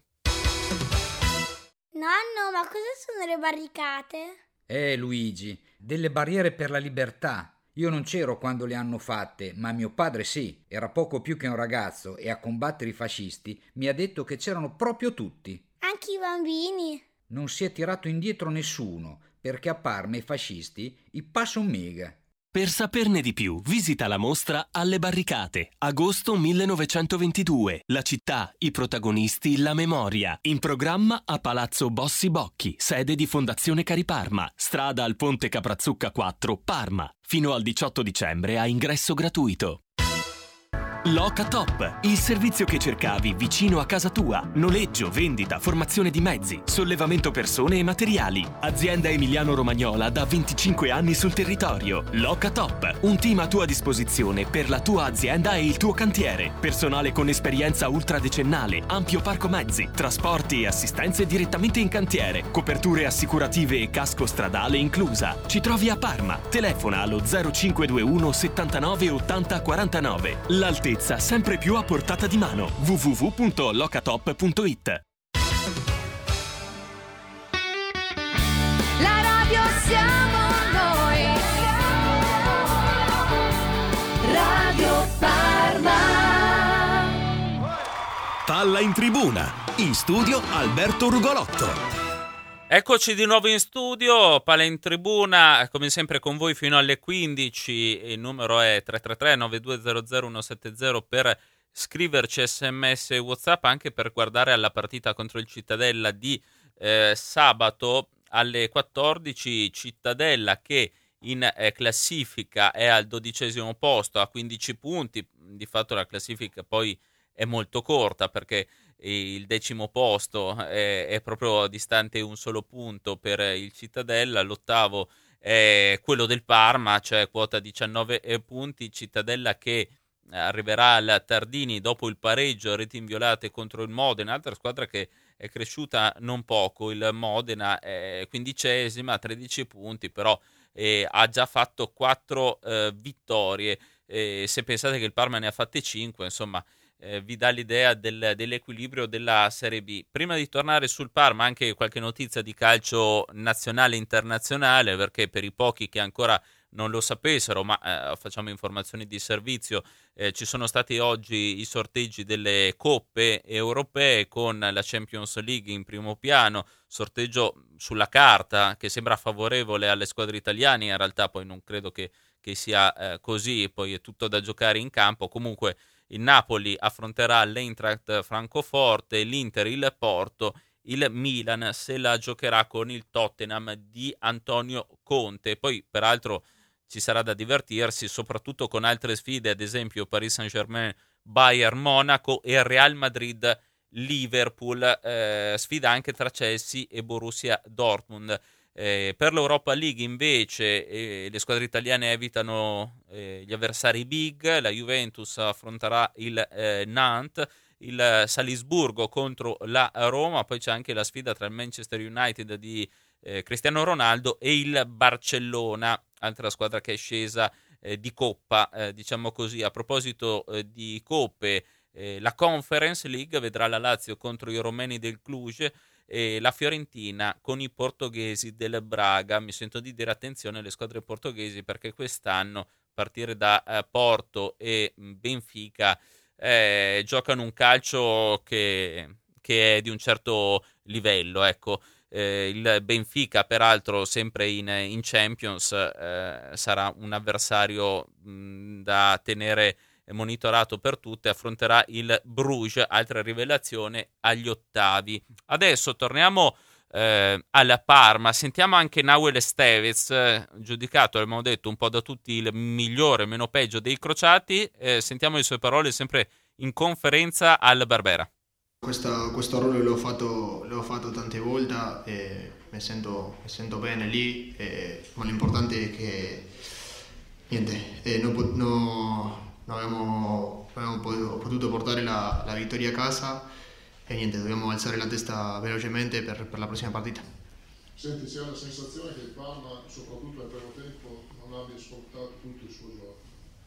Nonno, ma cosa sono le barricate? Eh Luigi, delle barriere per la libertà. Io non c'ero quando le hanno fatte, ma mio padre sì, era poco più che un ragazzo e a combattere i fascisti mi ha detto che c'erano proprio tutti. Anche i bambini? non si è tirato indietro nessuno, perché a Parma i fascisti i passa un mega. Per saperne di più, visita la mostra Alle Barricate, agosto millenovecentoventidue. La città, i protagonisti, la memoria. In programma a Palazzo Bossi Bocchi, sede di Fondazione Cariparma, strada al Ponte Caprazzucca quattro, Parma. Fino al diciotto dicembre a ingresso gratuito. Locatop, il servizio che cercavi vicino a casa tua. Noleggio, vendita, formazione di mezzi, sollevamento persone e materiali. Azienda emiliano-romagnola da venticinque anni sul territorio. Locatop, un team a tua disposizione per la tua azienda e il tuo cantiere. Personale con esperienza ultradecennale, ampio parco mezzi, trasporti e assistenze direttamente in cantiere, coperture assicurative e casco stradale inclusa. Ci trovi a Parma. Telefona allo zero cinque due uno settantanove ottanta quarantanove. L'altezza sempre più a portata di mano. w w w punto locatop punto it. La radio siamo noi. Radio Parma. Palla in tribuna. In studio Alberto Rugolotto. Eccoci di nuovo in studio, Palla in Tribuna, come sempre con voi fino alle quindici, il numero è tre tre tre nove due zero zero uno sette zero per scriverci sms e WhatsApp, anche per guardare alla partita contro il Cittadella di eh, sabato alle quattordici. Cittadella che in eh, classifica è al dodicesimo posto a quindici punti, di fatto la classifica poi è molto corta perché il decimo posto è, è proprio distante un solo punto per il Cittadella, l'ottavo è quello del Parma, cioè quota diciannove punti. Cittadella che arriverà al Tardini dopo il pareggio a reti inviolate contro il Modena, altra squadra che è cresciuta non poco. Il Modena è quindicesima, tredici punti, però eh, ha già fatto quattro eh, vittorie. Eh, se pensate che il Parma ne ha fatte cinque, insomma, Eh, vi dà l'idea del, dell'equilibrio della Serie B. Prima di tornare sul Parma, anche qualche notizia di calcio nazionale e internazionale, perché per i pochi che ancora non lo sapessero, ma eh, facciamo informazioni di servizio, eh, ci sono stati oggi i sorteggi delle coppe europee con la Champions League in primo piano, sorteggio sulla carta che sembra favorevole alle squadre italiane, in realtà poi non credo che, che sia eh, così, poi è tutto da giocare in campo. Comunque il Napoli affronterà l'Eintracht Francoforte, l'Inter il Porto, il Milan se la giocherà con il Tottenham di Antonio Conte. Poi peraltro ci sarà da divertirsi soprattutto con altre sfide, ad esempio Paris Saint-Germain, Bayern Monaco e Real Madrid Liverpool, eh, sfida anche tra Chelsea e Borussia Dortmund. Eh, per l'Europa League invece eh, le squadre italiane evitano eh, gli avversari big. La Juventus affronterà il eh, Nantes, il Salisburgo contro la Roma, poi c'è anche la sfida tra il Manchester United di eh, Cristiano Ronaldo e il Barcellona, altra squadra che è scesa eh, di coppa, eh, diciamo così. A proposito eh, di coppe, eh, la Conference League vedrà la Lazio contro i romeni del Cluj e la Fiorentina con i portoghesi del Braga. Mi sento di dire attenzione alle squadre portoghesi, perché quest'anno a partire da eh, Porto e Benfica eh, giocano un calcio che, che è di un certo livello, ecco. Eh, il Benfica peraltro sempre in, in Champions eh, sarà un avversario mh, da tenere monitorato per tutte. Affronterà il Bruges, altra rivelazione, agli ottavi. Adesso torniamo eh, alla Parma, sentiamo anche Nahuel Estevez, eh, giudicato, abbiamo detto, un po' da tutti il migliore, meno peggio dei crociati. Eh, sentiamo le sue parole sempre in conferenza al Barbera. Questa, questo ruolo l'ho fatto, l'ho fatto tante volte e mi sento, mi sento bene lì, e, ma l'importante è che niente, eh, non, no, non abbiamo, abbiamo potuto portare la, la vittoria a casa e niente, dobbiamo alzare la testa velocemente per, per la prossima partita. Senti, si ha la sensazione che il Parma, soprattutto nel primo tempo, non abbia sfruttato tutto il suo gioco?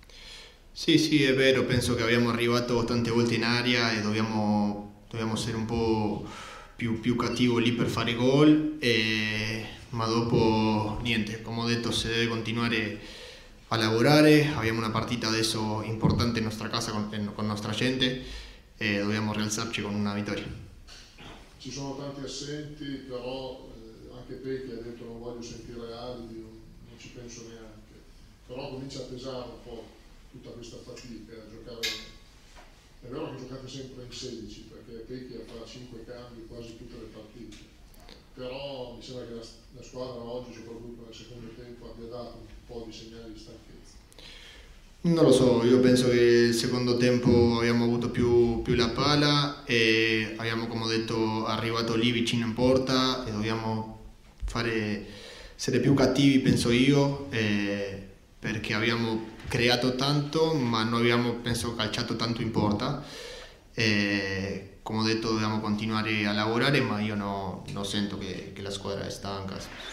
Sì, sì, è vero, penso che abbiamo arrivato tante volte in aria e dobbiamo, dobbiamo essere un po' più, più cattivo lì per fare gol, e, ma dopo niente, come ho detto, si deve continuare a lavorare. Abbiamo una partita adesso importante in nostra casa con, con nostra gente e dobbiamo rialzarci con una vittoria. ci sono tanti assenti, però eh, anche Pecchi ha detto non voglio sentire Aldi, non, non ci penso neanche, però comincia a pesare un po' tutta questa fatica a giocare. È vero che giocate sempre in sedici, perché Pecchi fa cinque cambi quasi tutte le partite, però mi sembra che la, la squadra oggi, soprattutto nel secondo tempo, abbia dato un po' di segnali di stanchezza. Non lo so, io penso che il secondo tempo abbiamo avuto più, più la palla e abbiamo, come ho detto, arrivato lì vicino in porta e dobbiamo fare, essere più cattivi, penso io, eh, perché abbiamo creato tanto ma non abbiamo, penso, calciato tanto in porta. E, come ho detto, dobbiamo continuare a lavorare, ma io no, non sento che, che la squadra è stanca.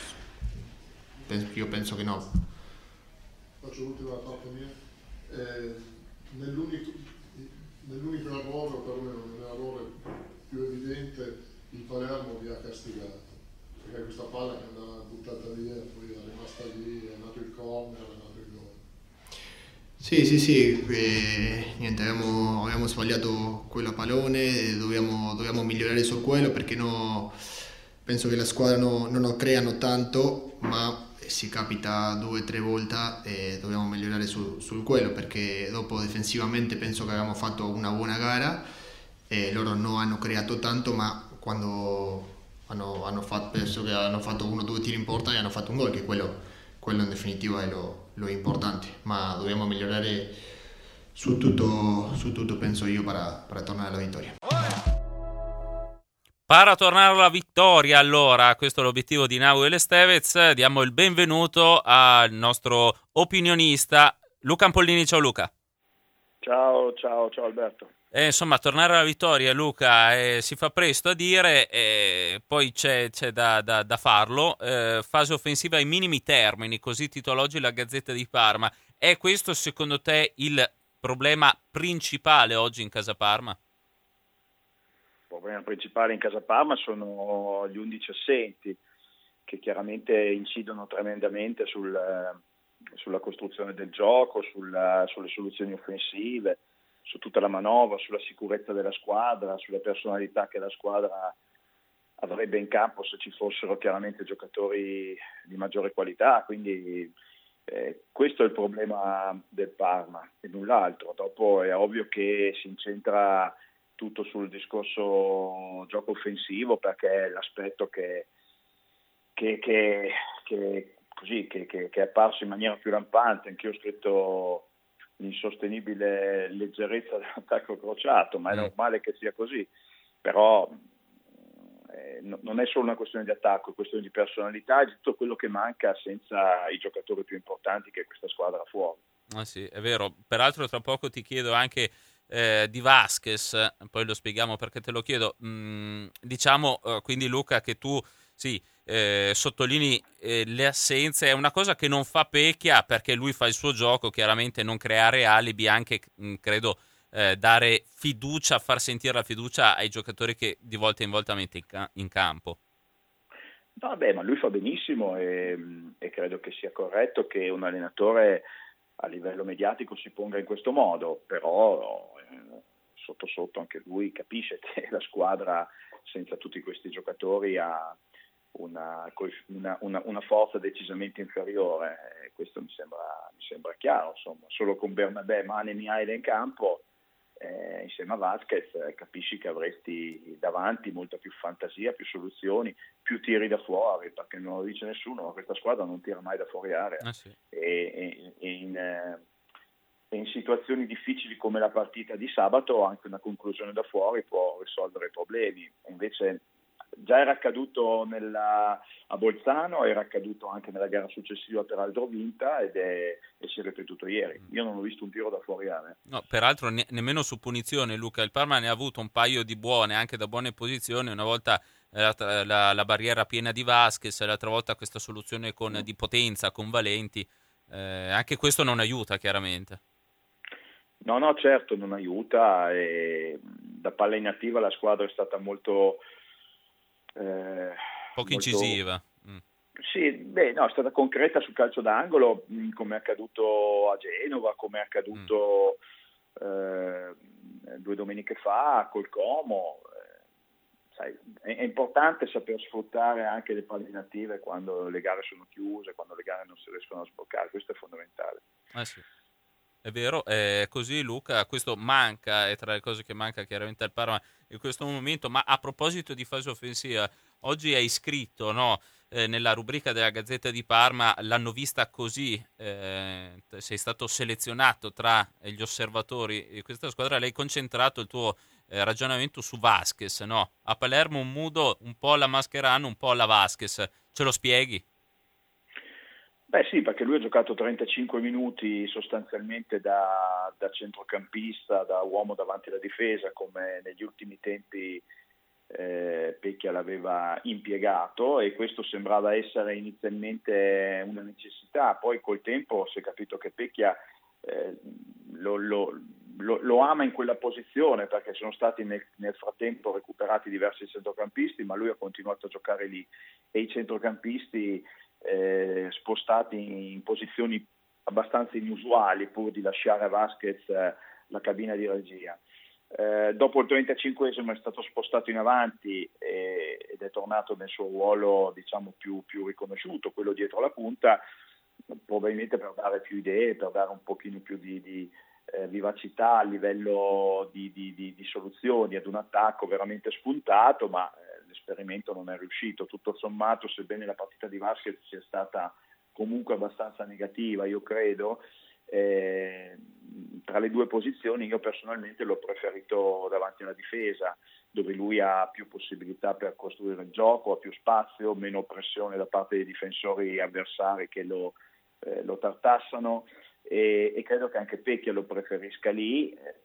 Io penso che no. Faccio l'ultima parte mia. Eh, nell'unico, nell'unico errore, per me non è l'errore più evidente, il Palermo vi ha castigato, perché questa palla che andava buttata via, poi è rimasta lì, è andato il corner, è andato il gol. Sì, sì, sì, eh, niente, abbiamo, abbiamo sbagliato quella pallone e dobbiamo, dobbiamo migliorare su quello, perché no, penso che la squadra no, non lo creano tanto, ma si capita due o tre volte e dobbiamo migliorare su, su quello, perché dopo difensivamente penso che abbiamo fatto una buona gara e loro non hanno creato tanto, ma quando hanno, hanno fatto, penso che hanno fatto uno o due tiri in porta e hanno fatto un gol, che quello, quello in definitiva è lo, lo importante, ma dobbiamo migliorare su tutto, su tutto penso io, per, per tornare alla vittoria. Para tornare alla vittoria, allora, questo è l'obiettivo di Nahuel Estevez. Diamo il benvenuto al nostro opinionista Luca Ampollini. Ciao Luca. Ciao, ciao, ciao Alberto. Eh, insomma, tornare alla vittoria, Luca, eh, si fa presto a dire, eh, poi c'è, c'è da, da, da farlo. Eh, fase offensiva ai minimi termini, così titola oggi la Gazzetta di Parma. È questo secondo te il problema principale oggi in casa Parma? Il problema principale in casa Parma sono gli undici assenti, che chiaramente incidono tremendamente sul, sulla costruzione del gioco, sulla, sulle soluzioni offensive, su tutta la manovra, sulla sicurezza della squadra, sulla personalità che la squadra avrebbe in campo se ci fossero chiaramente giocatori di maggiore qualità. Quindi eh, questo è il problema del Parma e null'altro. Dopo è ovvio che si incentra tutto sul discorso gioco offensivo, perché è l'aspetto che, che, che, che, così, che, che, che è apparso in maniera più rampante. Anch'io ho scritto l'insostenibile leggerezza dell'attacco crociato, ma è normale che sia così, però eh, no, non è solo una questione di attacco, è questione di personalità e di tutto quello che manca senza i giocatori più importanti che questa squadra ha fuori. Ah sì, è vero. Peraltro tra poco ti chiedo anche Eh, di Vasquez, poi lo spieghiamo perché te lo chiedo. Mm, diciamo eh, quindi Luca che tu sì, eh, sottolinei eh, le assenze, è una cosa che non fa Pecchia perché lui fa il suo gioco, chiaramente non creare alibi, anche mh, credo eh, dare fiducia, far sentire la fiducia ai giocatori che di volta in volta mette in, ca- in campo. No, beh, ma lui fa benissimo e, e credo che sia corretto che un allenatore a livello mediatico si ponga in questo modo, però eh, sotto sotto anche lui capisce che la squadra senza tutti questi giocatori ha una, una, una, una forza decisamente inferiore, e questo mi sembra, mi sembra chiaro. Insomma, solo con Bernabé, Mane e Miaile in campo, eh, insieme a Vasquez, eh, capisci che avresti davanti molta più fantasia, più soluzioni, più tiri da fuori, perché non lo dice nessuno, questa squadra non tira mai da fuori area. Ah, sì. e, e, in, eh, e in situazioni difficili come la partita di sabato anche una conclusione da fuori può risolvere i problemi. Invece già era accaduto nella, a Bolzano, era accaduto anche nella gara successiva, peraltro vinta, ed è, e si è ripetuto ieri. Io non ho visto un tiro da fuori area. No, peraltro ne, nemmeno su punizione, Luca. Il Parma ne ha avuto un paio di buone, anche da buone posizioni. Una volta la, la, la barriera piena di Vasquez, l'altra volta questa soluzione con, di potenza con Valenti. Eh, anche questo non aiuta, chiaramente. No, no, certo, non aiuta. E da palla inattiva la squadra è stata molto... Eh, poco molto... incisiva. Mm. Sì, beh, no, è stata concreta sul calcio d'angolo, come è accaduto a Genova, come è accaduto mm. eh, due domeniche fa col Como. sai, è, è importante saper sfruttare anche le palle inattive quando le gare sono chiuse, quando le gare non si riescono a sbloccare, questo è fondamentale. Ah sì. È vero, è così Luca, questo manca, è tra le cose che manca chiaramente al Parma in questo momento, ma a proposito di fase offensiva, oggi hai scritto, no, eh, nella rubrica della Gazzetta di Parma, l'hanno vista così, eh, sei stato selezionato tra gli osservatori di questa squadra, l'hai concentrato il tuo eh, ragionamento su Vasquez, no? A Palermo un Mudo un po' alla Mascherano, un po' alla Vasquez, ce lo spieghi? Beh sì, perché lui ha giocato trentacinque minuti sostanzialmente da, da centrocampista, da uomo davanti alla difesa, come negli ultimi tempi eh, Pecchia l'aveva impiegato, e questo sembrava essere inizialmente una necessità. Poi col tempo si è capito che Pecchia eh, lo, lo, lo, lo ama in quella posizione, perché sono stati nel, nel frattempo recuperati diversi centrocampisti, ma lui ha continuato a giocare lì, e i centrocampisti Eh, spostati in posizioni abbastanza inusuali pur di lasciare a Vasquez eh, la cabina di regia. Eh, dopo il trentacinquesimo è stato spostato in avanti e, ed è tornato nel suo ruolo, diciamo, più, più riconosciuto, quello dietro la punta, probabilmente per dare più idee, per dare un pochino più di, di eh, vivacità a livello di, di, di, di soluzioni ad un attacco veramente spuntato, ma l'esperimento non è riuscito. Tutto sommato, sebbene la partita di Vasquez sia stata comunque abbastanza negativa, io credo, eh, tra le due posizioni io personalmente l'ho preferito davanti alla difesa, dove lui ha più possibilità per costruire il gioco, ha più spazio, meno pressione da parte dei difensori avversari che lo, eh, lo tartassano, e, e credo che anche Pecchia lo preferisca lì. eh,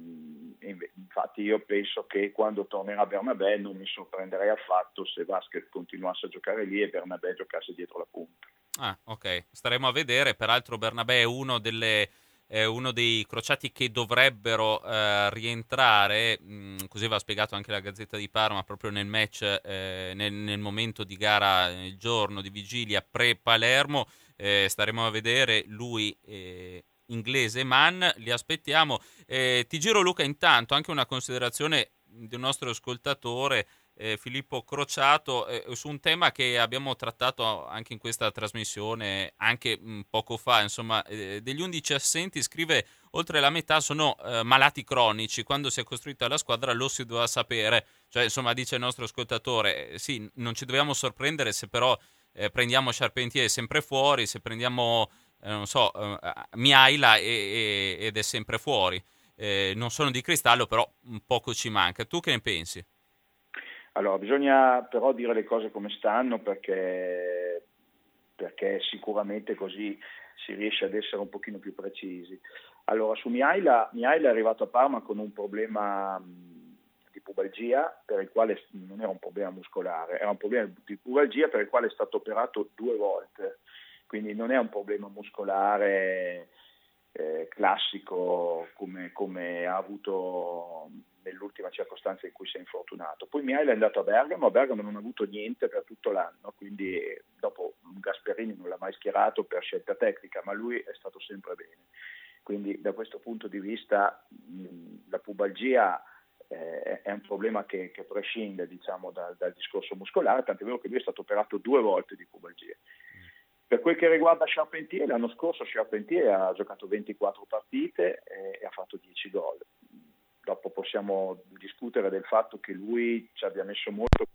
Infatti io penso che quando tornerà a Bernabé non mi sorprenderei affatto se Vasquez continuasse a giocare lì e Bernabé giocasse dietro la punta. Ah, ok, staremo a vedere. Peraltro Bernabé è uno delle è uno dei crociati che dovrebbero eh, rientrare, mh, così va spiegato anche la Gazzetta di Parma proprio nel match, eh, nel, nel momento di gara, il giorno di vigilia pre-Palermo. Eh, staremo a vedere lui eh, inglese Mann, li aspettiamo. Eh, ti giro Luca intanto anche una considerazione di un nostro ascoltatore, eh, Filippo Crociato, eh, su un tema che abbiamo trattato anche in questa trasmissione anche mh, poco fa, insomma, eh, degli undici assenti, scrive, oltre la metà sono eh, malati cronici, quando si è costruita la squadra lo si doveva sapere, cioè insomma dice il nostro ascoltatore, eh, sì, non ci dobbiamo sorprendere se però eh, prendiamo Charpentier sempre fuori, se prendiamo Eh, non so, uh, Mihaila e, e, ed è sempre fuori. Eh, non sono di cristallo, però un poco ci manca. Tu che ne pensi? Allora, bisogna però dire le cose come stanno, perché, perché sicuramente così si riesce ad essere un pochino più precisi. Allora, su Mihaila, Mihaila è arrivato a Parma con un problema mh, di pubalgia, per il quale non era un problema muscolare, era un problema di pubalgia per il quale è stato operato due volte. Quindi non è un problema muscolare eh, classico come, come ha avuto nell'ultima circostanza in cui si è infortunato. Poi Mihaila è andato a Bergamo, a Bergamo non ha avuto niente per tutto l'anno, quindi dopo Gasperini non l'ha mai schierato per scelta tecnica, ma lui è stato sempre bene. Quindi da questo punto di vista mh, la pubalgia eh, è un problema che, che prescinde, diciamo, dal, dal discorso muscolare, tant'è vero che lui è stato operato due volte di pubalgia. Per quel che riguarda Charpentier, l'anno scorso Charpentier ha giocato ventiquattro partite e, e ha fatto dieci gol. Dopo possiamo discutere del fatto che lui ci abbia messo molto.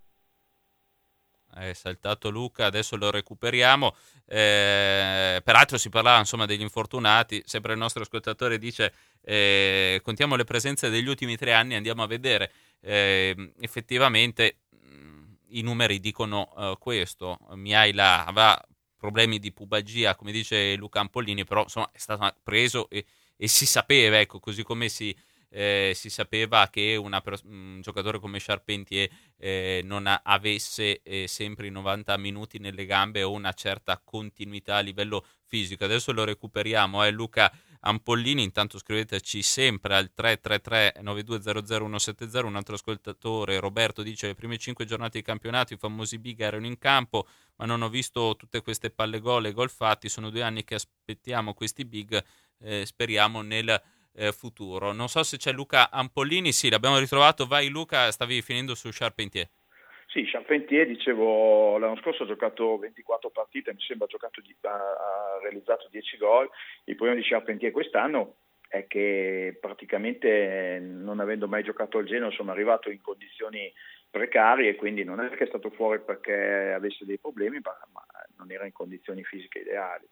È saltato Luca, adesso lo recuperiamo. Eh, peraltro si parlava insomma degli infortunati, sempre il nostro ascoltatore dice eh, contiamo le presenze degli ultimi tre anni, andiamo a vedere. Eh, effettivamente mh, i numeri dicono uh, questo. Mihaila aveva problemi di pubalgia, come dice Luca Ampollini, però insomma è stato preso e, e si sapeva, ecco, così come si, eh, si sapeva che una, un giocatore come Charpentier eh, non ha, avesse eh, sempre i novanta minuti nelle gambe o una certa continuità a livello fisico. Adesso lo recuperiamo, eh, Luca Ampollini, intanto scriveteci sempre al tre tre tre nove due zero zero uno sette zero. Un altro ascoltatore, Roberto, dice le prime cinque giornate di campionato i famosi big erano in campo, ma non ho visto tutte queste palle gol e gol fatti, sono due anni che aspettiamo questi big, eh, speriamo nel eh, futuro. Non so se c'è Luca Ampollini. Sì, l'abbiamo ritrovato. Vai Luca, stavi finendo su Charpentier. Sì, Charpentier, dicevo, l'anno scorso ha giocato ventiquattro partite, mi sembra ha, giocato, ha, ha realizzato dieci gol. Il problema di Charpentier quest'anno è che praticamente, non avendo mai giocato al Genoa, sono arrivato in condizioni precarie, e quindi non è che è stato fuori perché avesse dei problemi, ma, ma non era in condizioni fisiche ideali.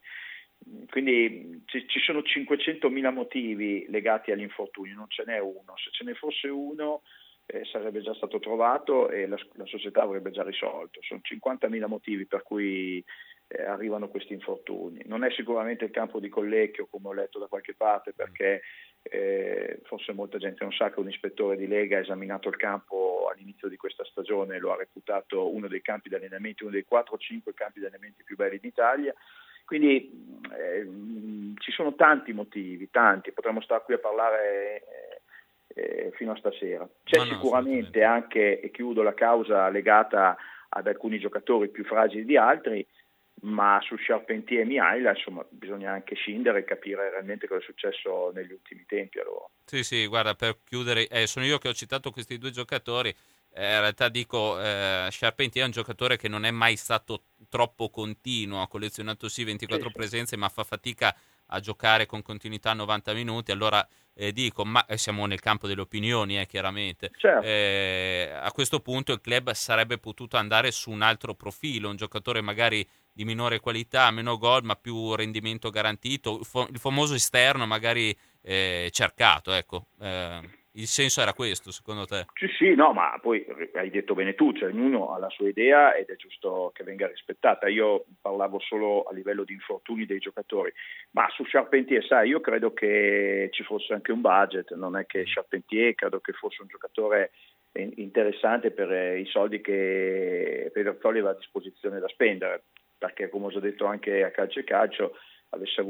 Quindi ci, ci sono cinquecentomila motivi legati all'infortunio, non ce n'è uno. Se ce ne fosse uno eh, sarebbe già stato trovato e la, la società avrebbe già risolto. Sono cinquantamila motivi per cui eh, arrivano questi infortuni. Non è sicuramente il campo di Collecchio, come ho letto da qualche parte, perché eh, forse molta gente non sa che un ispettore di Lega ha esaminato il campo all'inizio di questa stagione e lo ha reputato uno dei campi di allenamento, uno dei quattro o cinque campi di allenamento più belli d'Italia. Quindi eh, ci sono tanti motivi, tanti, potremmo stare qui a parlare eh, eh, fino a stasera. C'è no, no, sicuramente anche, e chiudo, la causa legata ad alcuni giocatori più fragili di altri, ma su Charpentier e Mihaila, insomma, bisogna anche scindere e capire realmente cosa è successo negli ultimi tempi a loro. Sì, sì, guarda, per chiudere, eh, sono io che ho citato questi due giocatori. Eh, in realtà dico, eh, Charpentier è un giocatore che non è mai stato troppo continuo, ha collezionato sì ventiquattro sì, presenze, ma fa fatica a giocare con continuità novanta minuti. Allora eh, dico, ma eh, siamo nel campo delle opinioni, eh, chiaramente. Certo. Eh, a questo punto il club sarebbe potuto andare su un altro profilo, un giocatore magari di minore qualità, meno gol, ma più rendimento garantito, il famoso esterno magari eh, cercato, ecco. Eh, il senso era questo, secondo te? Sì, sì, no, ma poi hai detto bene tu, cioè ognuno ha la sua idea ed è giusto che venga rispettata. Io parlavo solo a livello di infortuni dei giocatori, ma su Charpentier, sai, io credo che ci fosse anche un budget, non è che Charpentier, credo che fosse un giocatore interessante per i soldi che Pedersoli aveva a disposizione da spendere, perché come ho già detto anche a Calcio e Calcio, avesse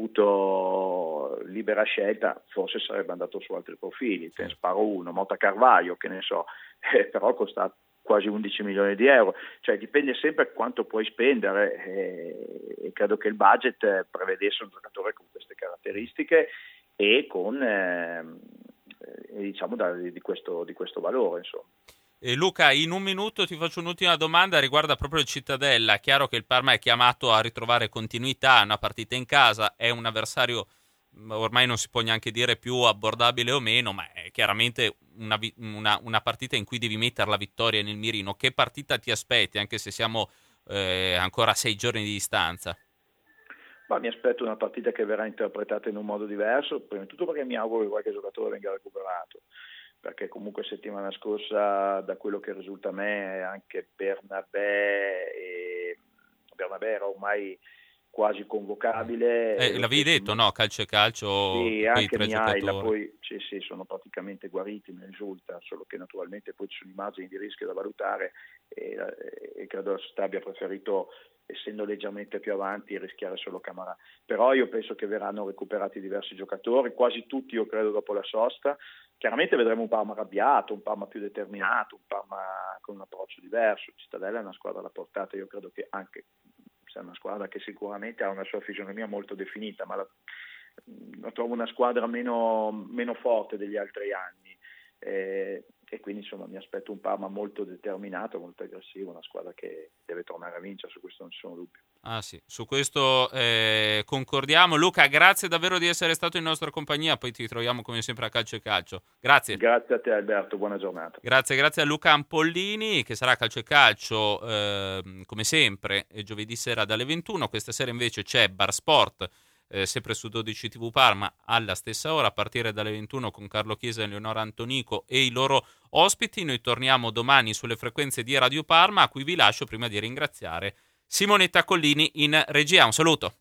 avuto libera scelta forse sarebbe andato su altri profili. Te ne sparo uno, Mota Carvalho, che ne so, eh, però costa quasi undici milioni di euro, cioè dipende sempre quanto puoi spendere, eh, e credo che il budget prevedesse un giocatore con queste caratteristiche e con eh, diciamo da, di, questo, di questo valore, insomma. E Luca, in un minuto ti faccio un'ultima domanda, riguarda proprio il Cittadella. È chiaro che il Parma è chiamato a ritrovare continuità, una partita in casa, è un avversario ormai non si può neanche dire più abbordabile o meno, ma è chiaramente una, una, una partita in cui devi mettere la vittoria nel mirino. Che partita ti aspetti, anche se siamo eh, ancora a sei giorni di distanza? Ma mi aspetto una partita che verrà interpretata in un modo diverso, prima di tutto perché mi auguro che qualche giocatore venga recuperato, perché comunque settimana scorsa, da quello che risulta a me, anche Bernabé, e Bernabé era ormai quasi convocabile. Eh, l'avevi detto, no? Calcio e calcio. Sì, anche Mihaila, poi sì, sì, sono praticamente guariti, mi risulta, solo che naturalmente poi ci sono i margini di rischio da valutare e, e credo la società abbia preferito, essendo leggermente più avanti, rischiare solo Camarà. Però io penso che verranno recuperati diversi giocatori, quasi tutti io credo dopo la sosta. Chiaramente vedremo un Parma arrabbiato, un Parma più determinato, un Parma con un approccio diverso. Cittadella è una squadra alla portata, io credo che anche sia una squadra che sicuramente ha una sua fisionomia molto definita, ma la, la trovo una squadra meno, meno forte degli altri anni. Eh, e quindi insomma mi aspetto un Parma molto determinato, molto aggressivo, una squadra che deve tornare a vincere, su questo non ci sono dubbi. Ah sì, su questo eh, concordiamo. Luca, grazie davvero di essere stato in nostra compagnia, poi ti troviamo come sempre a Calcio e Calcio. Grazie. Grazie a te Alberto, buona giornata. Grazie, grazie a Luca Ampollini, che sarà a Calcio e Calcio eh, come sempre giovedì sera dalle ventuno. Questa sera invece c'è Bar Sport, Eh, sempre su dodici tivù Parma alla stessa ora a partire dalle ventuno con Carlo Chiesa e Leonora Antonico e i loro ospiti. Noi torniamo domani sulle frequenze di Radio Parma, a cui vi lascio prima di ringraziare Simonetta Collini in regia. Un saluto.